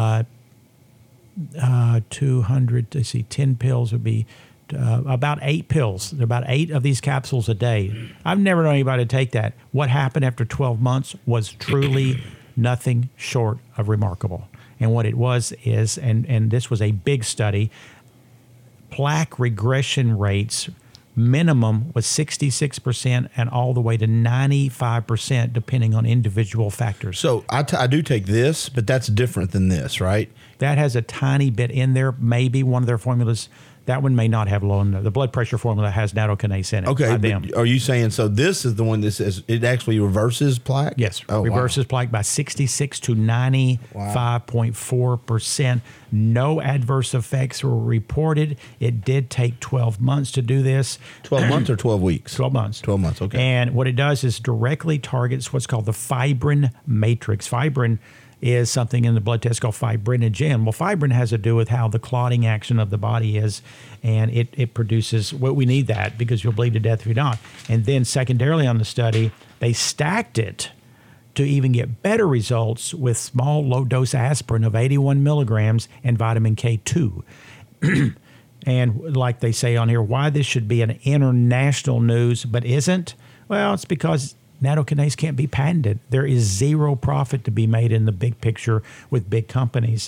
200, let's see, 10 pills would be about 8 pills. There are about 8 of these capsules a day. I've never known anybody to take that. What happened after 12 months was truly nothing short of remarkable. And what it was is, and this was a big study, plaque regression rates minimum was 66% and all the way to 95% depending on individual factors. So I do take this, but that's different than this, right? That has a tiny bit in there. Maybe one of their formulas, that one may not have low in there. The blood pressure formula has nattokinase in it. Okay, but are you saying, so this is the one that says it actually reverses plaque? Yes, reverses plaque by 66 to 95.4%. No adverse effects were reported. It did take 12 months to do this. 12 months or 12 weeks? 12 months. 12 months, okay. And what it does is directly targets what's called the fibrin matrix. Fibrin is something in the blood test called fibrinogen. Well, fibrin has to do with how the clotting action of the body is, and it produces, well, we need that because you'll bleed to death if you don't. And then secondarily on the study, they stacked it to even get better results with small low-dose aspirin of 81 milligrams and vitamin K2. And like they say on here, why this should be an international news but isn't? Well, it's because nattokinase can't be patented. There is zero profit to be made in the big picture with big companies.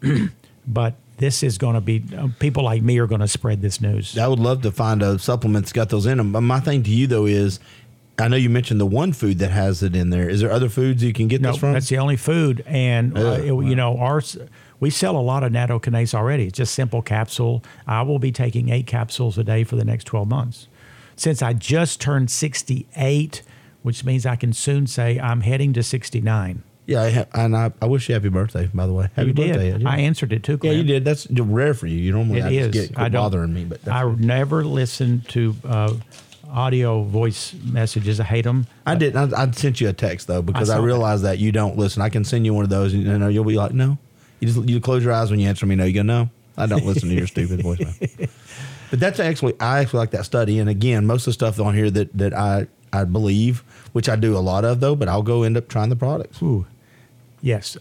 But this is going to be, people like me are going to spread this news. I would love to find a supplement that's got those in them. But my thing to you, though, is I know you mentioned the one food that has it in there. Is there other foods you can get this from? That's the only food. And, you know, we sell a lot of nattokinase already. It's just simple capsule. I will be taking 8 capsules a day for the next 12 months. Since I just turned 68, which means I can soon say I'm heading to 69. Yeah, I wish you happy birthday, by the way. Happy birthday. Yeah. I answered it too, Clint. Yeah, you did. That's rare for you. You normally get bothering me. But I never listen to audio voice messages. I hate them. I didn't. I sent you a text, though, because I realized that you don't listen. I can send you one of those, and you'll be like, no. You close your eyes when you answer me, no. You go, no, I don't listen to your stupid voicemail. But that's I actually like that study. And again, most of the stuff on here that I believe, which I do a lot of, though, but I'll go end up trying the products. Ooh. Yes.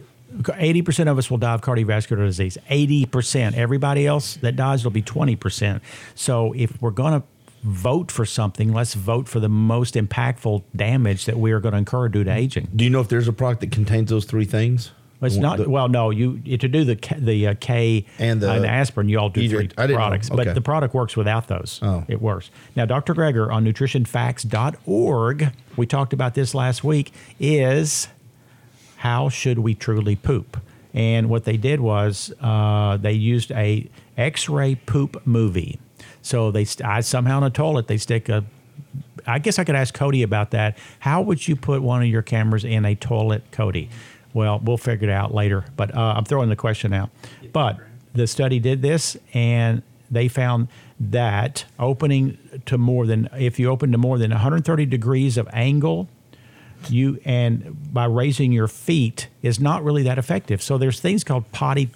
80% of us will die of cardiovascular disease. 80%. Everybody else that dies will be 20%. So if we're going to vote for something, let's vote for the most impactful damage that we are going to incur due to aging. Do you know if there's a product that contains those 3 things? It's not. Well, no. To do the K and the aspirin, you all do 3 products, but the product works without those. Oh. It works. Now, Dr. Greger on nutritionfacts.org, we talked about this last week, is how should we truly poop? And what they did was they used a X-ray poop movie. So somehow in a toilet they stick a. I guess I could ask Cody about that. How would you put one of your cameras in a toilet, Cody? Well, we'll figure it out later, but I'm throwing the question out. But the study did this, and they found that if you open to more than 130 degrees of angle, by raising your feet is not really that effective. So there's things called potty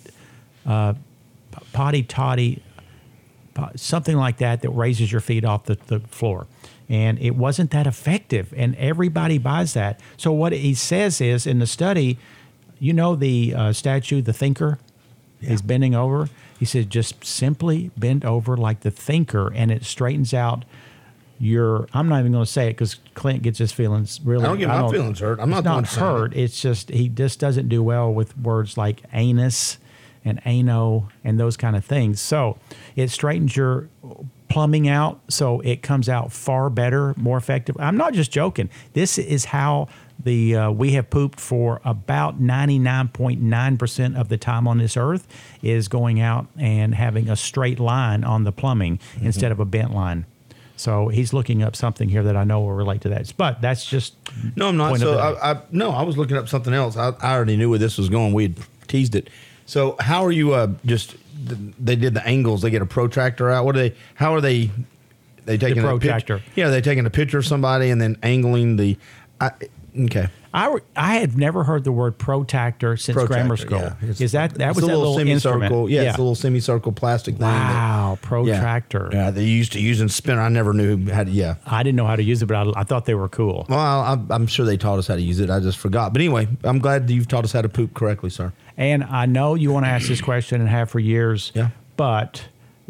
toddy, something like that raises your feet off the floor. And it wasn't that effective, and everybody buys that. So what he says is, in the study, the statue, the thinker, is bending over. He said, just simply bend over like the thinker, and it straightens out I'm not even going to say it because Clint gets his feelings really. I don't get my feelings hurt. I'm not hurt. It's just he just doesn't do well with words like anus and ano and those kind of things. So it straightens your plumbing out, so it comes out far better, more effective. I'm not just joking. This is how we have pooped for about 99.9% of the time on this earth, is going out and having a straight line on the plumbing instead of a bent line. So he's looking up something here that I know will relate to that. But that's just no, I'm not. So I was looking up something else. I already knew where this was going. We had teased it. So how are you they did the angles. They get a protractor out. How are they taking the protractor? They're taking a picture of somebody and then angling the. Okay. I had never heard the word protractor since grammar school. Yeah. Is that was a that little semicircle? instrument? Yeah, it's a little semicircle plastic thing. Wow, protractor. Yeah, they used to use in spinner. I never knew how to. Yeah, I didn't know how to use it, but I thought they were cool. Well, I'm sure they taught us how to use it. I just forgot. But anyway, I'm glad that you've taught us how to poop correctly, sir. And I know you want to ask this question and have for years. Yeah. But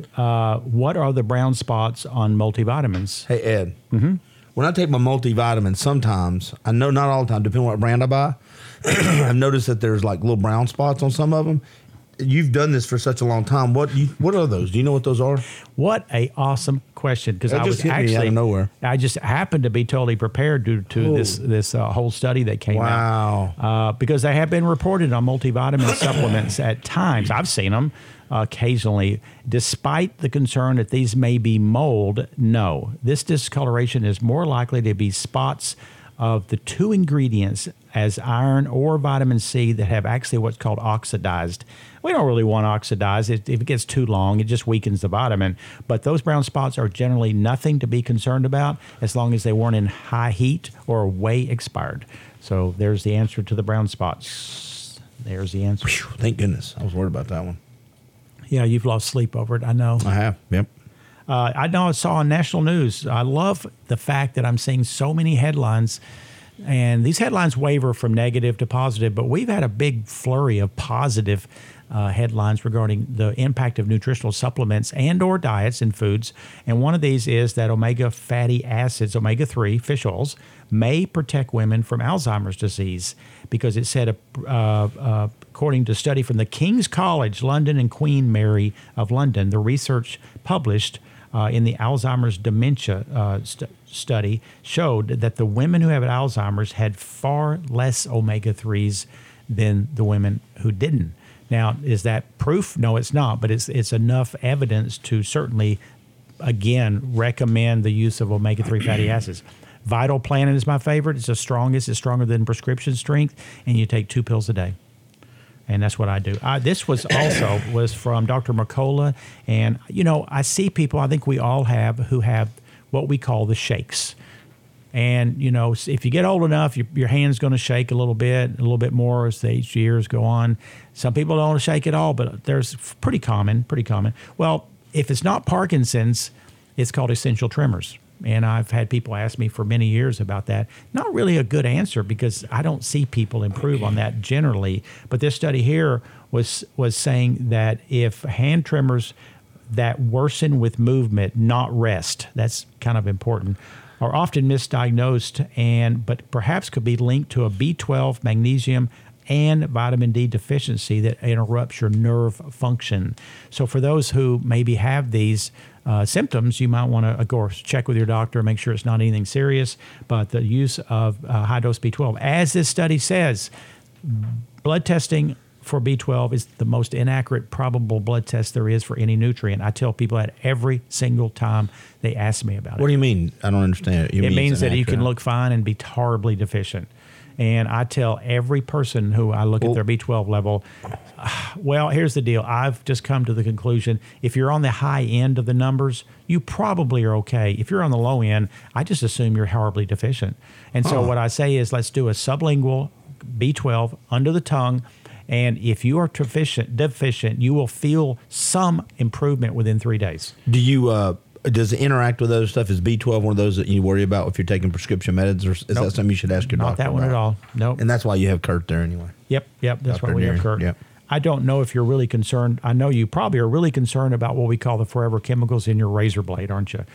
what are the brown spots on multivitamins? Hey, Ed. Mm-hmm. When I take my multivitamin, sometimes, I know not all the time, depending on what brand I buy, I've noticed that there's like little brown spots on some of them. You've done this for such a long time. What are those? Do you know what those are? What a awesome question! Because I was hit me actually out of nowhere. I just happened to be totally prepared due to this whole study that came out. Wow! Because they have been reported on multivitamin supplements at times. I've seen them occasionally. Despite the concern that these may be mold, no, this discoloration is more likely to be spots of the two ingredients as iron or vitamin C that have actually what's called oxidized. We don't really want oxidized. If it gets too long, it just weakens the vitamin. But those brown spots are generally nothing to be concerned about as long as they weren't in high heat or way expired. So there's the answer to the brown spots. There's the answer. Whew, thank goodness. I was worried about that one. Yeah, you've lost sleep over it. I know. I have. Yep. I know I saw on national news. I love the fact that I'm seeing so many headlines, and these headlines waver from negative to positive, but we've had a big flurry of positive headlines regarding the impact of nutritional supplements and or diets and foods. And one of these is that omega fatty acids, omega-3 fish oils, may protect women from Alzheimer's disease because it said, according to a study from the King's College London and Queen Mary of London, the research published in the Alzheimer's dementia study showed that the women who have Alzheimer's had far less omega-3s than the women who didn't. Now, is that proof? No, it's not, but it's enough evidence to certainly, again, recommend the use of omega-3 fatty acids. Vital Planet is my favorite. It's the strongest. It's stronger than prescription strength, and you take 2 pills a day. And that's what I do. This was from Dr. Mercola. And, I see people, I think we all have, who have what we call the shakes. And, if you get old enough, your hand's going to shake a little bit more as the years go on. Some people don't shake at all, but there's pretty common. Well, if it's not Parkinson's, it's called essential tremors. And I've had people ask me for many years about that. Not really a good answer because I don't see people improve on that generally. But this study here was saying that if hand tremors that worsen with movement, not rest, that's kind of important, are often misdiagnosed but perhaps could be linked to a B12, magnesium, and vitamin D deficiency that interrupts your nerve function. So for those who maybe have these symptoms, you might want to, of course, check with your doctor, make sure it's not anything serious. But the use of high-dose B12, as this study says, blood testing for B12 is the most inaccurate probable blood test there is for any nutrient. I tell people that every single time they ask me about it. What do you mean? I don't understand it. It means that you can look fine and be horribly deficient. And I tell every person who I look at their B12 level, well, here's the deal. I've just come to the conclusion, if you're on the high end of the numbers, you probably are okay. If you're on the low end, I just assume you're horribly deficient. And so what I say is let's do a sublingual B12 under the tongue. And if you are deficient, you will feel some improvement within 3 days. Do you does it interact with other stuff? Is B12 one of those that you worry about if you're taking prescription meds, or is that something you should ask your doctor Not that about? one at all. Nope. And that's why you have Kurt there anyway. Yep. That's Dr. why we have Kurt. Yep. I don't know if you're really concerned. I know you probably are really concerned about what we call the forever chemicals in your razor blade, aren't you?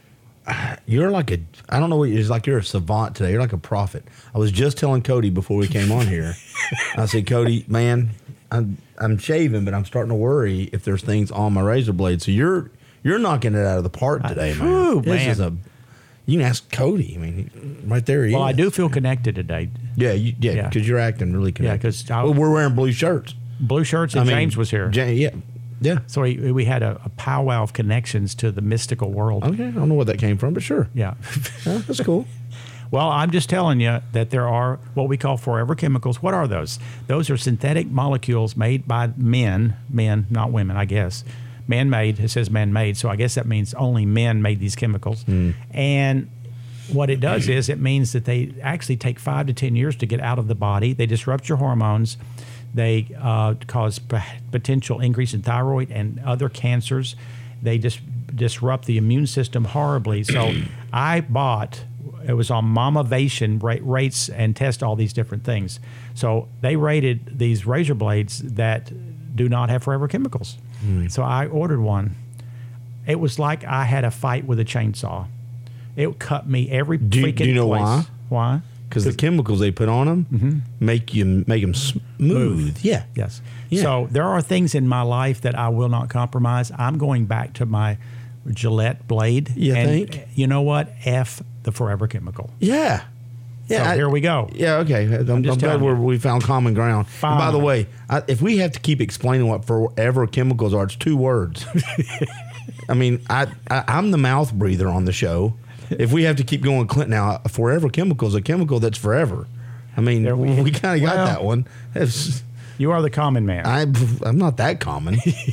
You're like I don't know what it's like. You're a savant today. You're like a prophet. I was just telling Cody before we came on here. I said, Cody, man, I'm shaving, but I'm starting to worry if there's things on my razor blade. So you're knocking it out of the park today, man. Whew, this man. is you can ask Cody. I mean, right there he is. Well, I do feel connected today. Yeah, because you're acting really connected. Yeah, because we're wearing blue shirts. Blue shirts, and James was here. Yeah. So we had a powwow of connections to the mystical world. Okay, I don't know where that came from, but sure. Yeah. That's cool. Well, I'm just telling you that there are what we call forever chemicals. What are those? Those are synthetic molecules made by men, not women, I guess. Man-made, it says man-made, so I guess that means only men made these chemicals. And what it does is it means that they actually take 5 to 10 years to get out of the body. They disrupt your hormones. They cause potential increase in thyroid and other cancers. They just disrupt the immune system horribly. So I bought, it was on Mamavation, rates and test all these different things. So they rated these razor blades that do not have forever chemicals. So I ordered one. It was like I had a fight with a chainsaw. It cut me every freaking place. Do you know why? Why? Because the chemicals they put on them make them smooth. Yeah. Yes. Yeah. So there are things in my life that I will not compromise. I'm going back to my Gillette blade. You think? You know what? F the forever chemical. Yeah. Yeah. So here we go. Yeah. Okay. I'm glad we found common ground. And by the way, if we have to keep explaining what forever chemicals are, it's 2 words. I mean, I'm the mouth breather on the show. If we have to keep going, Clint, now, forever chemical is a chemical that's forever. I mean, we kind of got that one. You are the common man. I'm not that common.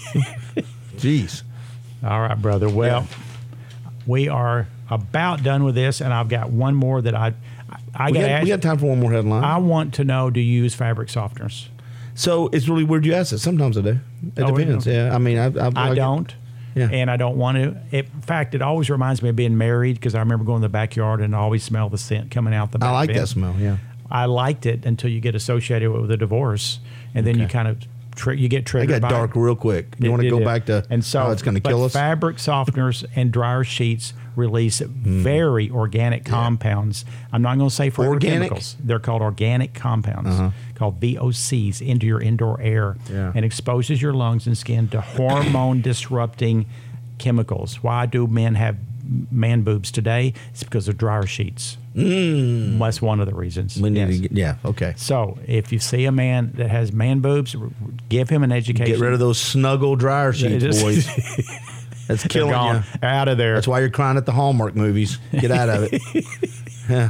Jeez. All right, brother. Well, we are about done with this, and I've got one more that I got to ask. We got time for one more headline. I want to know, do you use fabric softeners? So it's really weird you ask it. Sometimes I do. It depends. Okay. Yeah. I mean, I don't. Yeah. And I don't want to. In fact, it always reminds me of being married because I remember going to the backyard and I always smell the scent coming out the back. I like that smell, yeah. I liked it until you get associated with a divorce, and then you kind of you get triggered. It got dark real quick. You want to go back to how it's going to kill us? Fabric softeners and dryer sheets release very organic compounds. I'm not going to say forever chemicals. They're called organic compounds, called VOCs, into your indoor air, and exposes your lungs and skin to hormone-disrupting chemicals. Why do men have man boobs today? It's because of dryer sheets. That's one of the reasons. We need to okay. So if you see a man that has man boobs, give him an education. Get rid of those snuggle dryer sheets, boys. That's killing you. Out of there. That's why you're crying at the Hallmark movies. Get out of it. Yeah.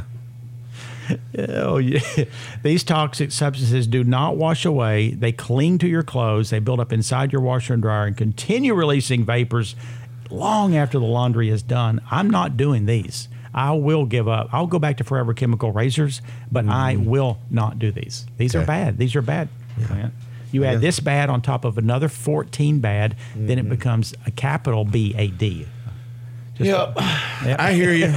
Oh, yeah. These toxic substances do not wash away. They cling to your clothes. They build up inside your washer and dryer and continue releasing vapors long after the laundry is done. I'm not doing these. I will give up. I'll go back to forever chemical razors, but I will not do these. These are bad. These are bad. Yeah. You add this bad on top of another 14 bad, then it becomes a capital BAD. I hear you.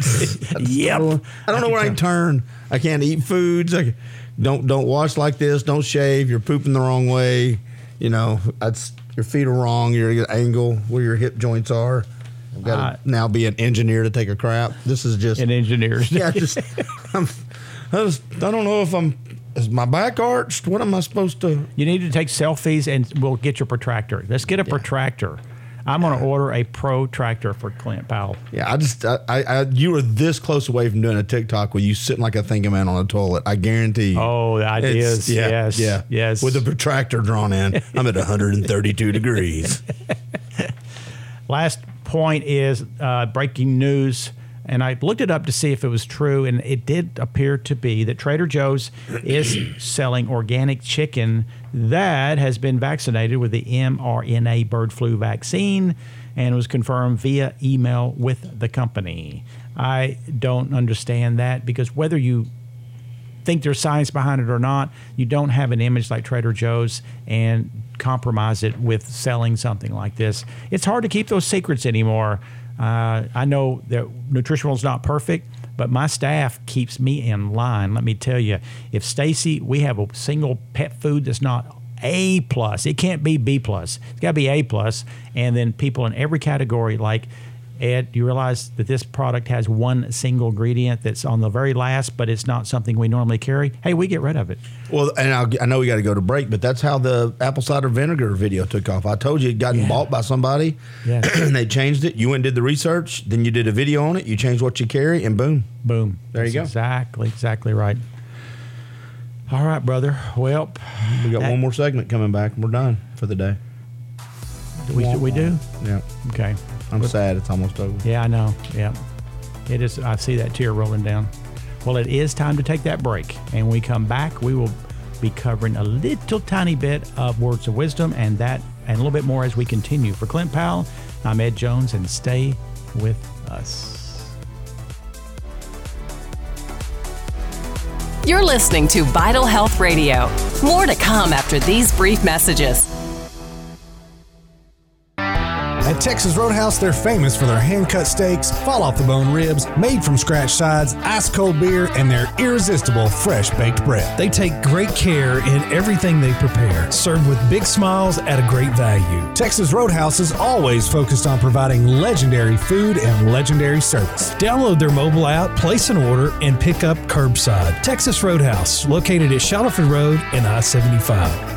I don't know where I can turn. I can't eat foods. Don't wash like this. Don't shave. You're pooping the wrong way. You know, your feet are wrong. You're at an angle where your hip joints are. I've got to now be an engineer to take a crap. This is just an engineer. Yeah, I don't know if is my back arched? What am I supposed to? You need to take selfies, and we'll get your protractor. Let's get a protractor. I'm going to order a protractor for Clint Powell. Yeah, you were this close away from doing a TikTok with you sitting like a thinking man on a toilet. I guarantee you. Oh, the ideas. Yes. With the protractor drawn in. I'm at 132 degrees. Last point is breaking news. And I looked it up to see if it was true, and it did appear to be that Trader Joe's is selling organic chicken that has been vaccinated with the mRNA bird flu vaccine and was confirmed via email with the company. I don't understand that because whether you think there's science behind it or not, you don't have an image like Trader Joe's and compromise it with selling something like this. It's hard to keep those secrets anymore. I know that Nutritional is not perfect, but my staff keeps me in line. Let me tell you, if Stacy, we have a single pet food that's not A+, it can't be B+. It's got to be A+. And then people in every category, like Ed, you realize that this product has one single ingredient that's on the very last, but it's not something we normally carry. Hey, we get rid of it. Well, and I know we got to go to break, but that's how the apple cider vinegar video took off. I told you it gotten bought by somebody, and they changed it. You went and did the research, then you did a video on it, you changed what you carry, and boom. Boom. There you go. Exactly right. All right, brother. Well, we got one more segment coming back, and we're done for the day. We do? Yeah. Okay. I'm sad it's almost over. Yeah, I know. Yeah. It is. I see that tear rolling down. Well, it is time to take that break. And when we come back, we will be covering a little tiny bit of words of wisdom and a little bit more as we continue. For Clint Powell, I'm Ed Jones, and stay with us. You're listening to Vital Health Radio. More to come after these brief messages. At Texas Roadhouse, they're famous for their hand-cut steaks, fall-off-the-bone ribs, made-from-scratch sides, ice-cold beer, and their irresistible fresh-baked bread. They take great care in everything they prepare, served with big smiles at a great value. Texas Roadhouse is always focused on providing legendary food and legendary service. Download their mobile app, place an order, and pick up curbside. Texas Roadhouse, located at Shuttleford Road and I-75.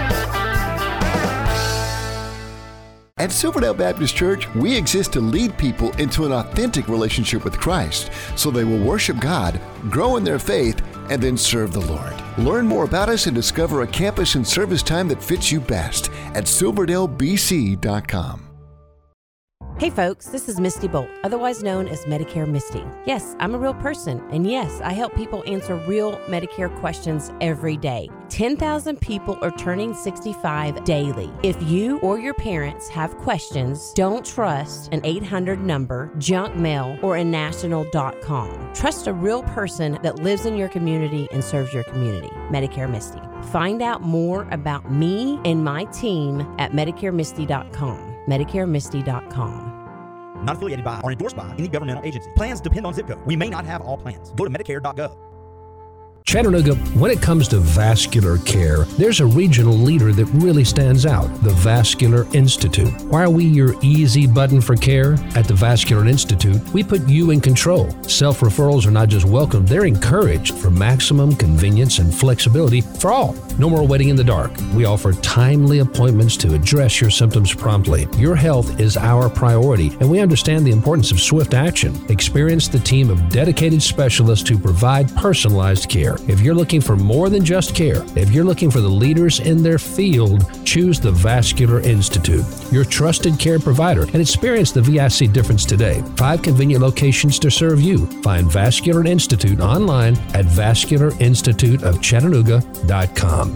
At Silverdale Baptist Church, we exist to lead people into an authentic relationship with Christ so they will worship God, grow in their faith, and then serve the Lord. Learn more about us and discover a campus and service time that fits you best at silverdalebc.com. Hey folks, this is Misty Bolt, otherwise known as Medicare Misty. Yes, I'm a real person, and yes, I help people answer real Medicare questions every day. 10,000 people are turning 65 daily. If you or your parents have questions, don't trust an 800 number, junk mail, or a national.com. Trust a real person that lives in your community and serves your community. Medicare Misty. Find out more about me and my team at MedicareMisty.com. MedicareMisty.com. Not affiliated by or endorsed by any governmental agency. Plans depend on zip code. We may not have all plans. Go to Medicare.gov. Chattanooga, when it comes to vascular care, there's a regional leader that really stands out, the Vascular Institute. Why are we your easy button for care? At the Vascular Institute, we put you in control. Self-referrals are not just welcome, they're encouraged for maximum convenience and flexibility for all. No more waiting in the dark. We offer timely appointments to address your symptoms promptly. Your health is our priority, and we understand the importance of swift action. Experience the team of dedicated specialists who provide personalized care. If you're looking for more than just care, if you're looking for the leaders in their field, choose the Vascular Institute, your trusted care provider, and experience the VIC difference today. 5 convenient locations to serve you. Find Vascular Institute online at vascularinstituteofchattanooga.com.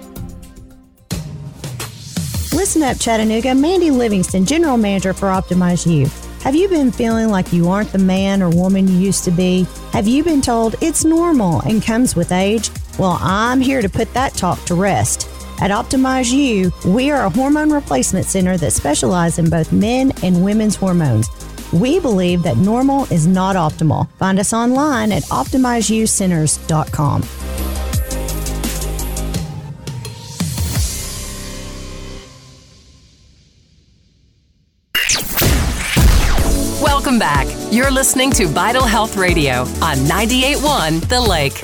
Listen up, Chattanooga. Mandy Livingston, General Manager for Optimize You. Have you been feeling like you aren't the man or woman you used to be? Have you been told it's normal and comes with age? Well, I'm here to put that talk to rest. At Optimize You, we are a hormone replacement center that specializes in both men and women's hormones. We believe that normal is not optimal. Find us online at OptimizeYouCenters.com. Welcome back. You're listening to Vital Health Radio on 98.1 The Lake.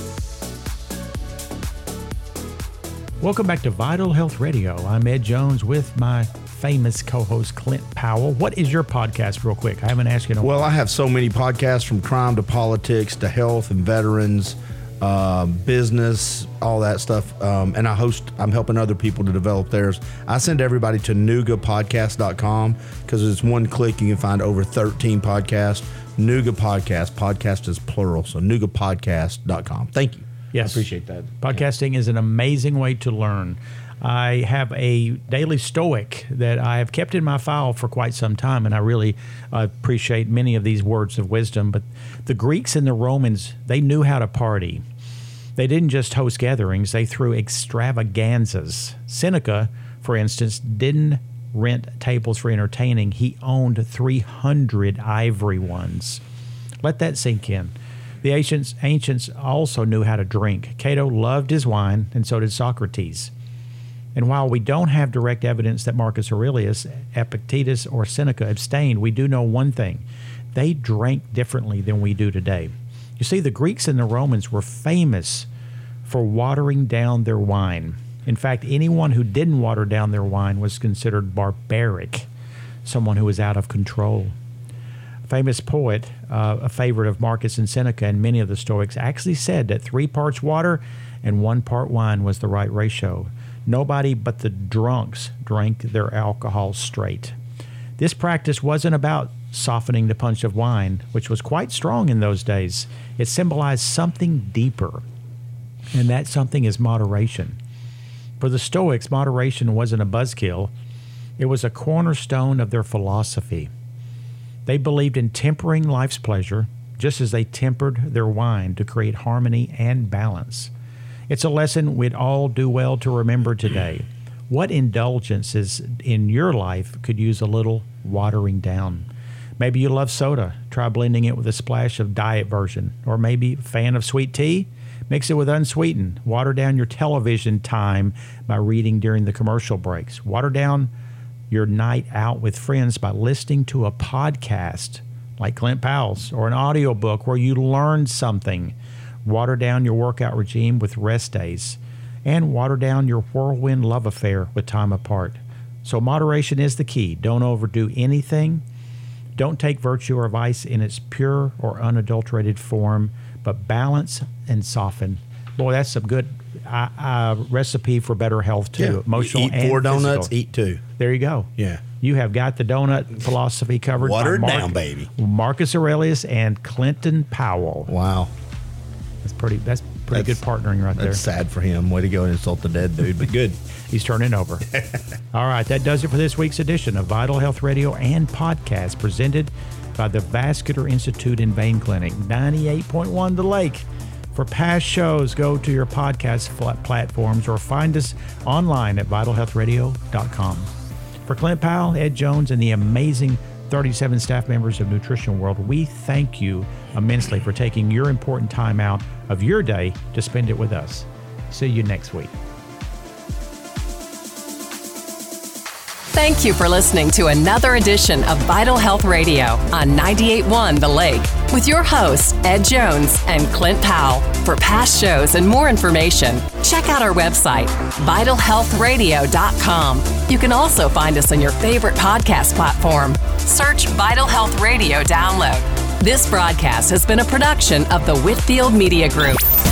Welcome back to Vital Health Radio. I'm Ed Jones with my famous co-host Clint Powell. What is your podcast, real quick? I haven't asked you in a while. Well, I have so many podcasts, from crime to politics to health and veterans, business, all that stuff. And I'm helping other people to develop theirs. I send everybody to NugaPodcast.com because it's one click. You can find over 13 podcasts. Nuga Podcast. Podcast is plural. So NugaPodcast.com. Thank you. Yes. I appreciate that. Podcasting is an amazing way to learn. I have a daily Stoic that I have kept in my file for quite some time, and I really appreciate many of these words of wisdom. But the Greeks and the Romans, they knew how to party. They didn't just host gatherings, they threw extravaganzas. Seneca, for instance, didn't rent tables for entertaining. He owned 300 ivory ones. Let that sink in. The ancients also knew how to drink. Cato loved his wine, and so did Socrates. And while we don't have direct evidence that Marcus Aurelius, Epictetus, or Seneca abstained, we do know one thing. They drank differently than we do today. You see, the Greeks and the Romans were famous for watering down their wine. In fact, anyone who didn't water down their wine was considered barbaric, someone who was out of control. A famous poet, a favorite of Marcus and Seneca and many of the Stoics, actually said that 3 parts water and 1 part wine was the right ratio. Nobody but the drunks drank their alcohol straight. This practice wasn't about softening the punch of wine, which was quite strong in those days. It symbolized something deeper, and that something is moderation. For the Stoics, moderation wasn't a buzzkill. It was a cornerstone of their philosophy. They believed in tempering life's pleasure, just as they tempered their wine to create harmony and balance. It's a lesson we'd all do well to remember today. What indulgences in your life could use a little watering down? Maybe you love soda. Try blending it with a splash of diet version. Or maybe a fan of sweet tea? Mix it with unsweetened. Water down your television time by reading during the commercial breaks. Water down your night out with friends by listening to a podcast like Clint Powell's or an audiobook where you learn something. Water down your workout regime with rest days. And water down your whirlwind love affair with time apart. So moderation is the key. Don't overdo anything. Don't take virtue or vice in its pure or unadulterated form, but balance and soften. Boy, that's some good recipe for better health, too. Yeah. Emotional Eat and 4 donuts, physical. eat 2. There you go. Yeah. You have got the donut philosophy covered. Water it by down, baby. Marcus Aurelius and Clinton Powell. Wow. That's pretty good partnering right there. That's sad for him. Way to go and insult the dead dude, but good. He's turning over. All right, that does it for this week's edition of Vital Health Radio and Podcast, presented by the Vascular Institute and Vein Clinic, 98.1 The Lake. For past shows, go to your podcast platforms or find us online at vitalhealthradio.com. For Clint Powell, Ed Jones, and the amazing 37 staff members of Nutrition World, we thank you immensely for taking your important time out of your day to spend it with us. See you next week. Thank you for listening to another edition of Vital Health Radio on 98.1 The Lake with your hosts, Ed Jones and Clint Powell. For past shows and more information, check out our website, vitalhealthradio.com. You can also find us on your favorite podcast platform. Search Vital Health Radio Download. This broadcast has been a production of the Whitfield Media Group.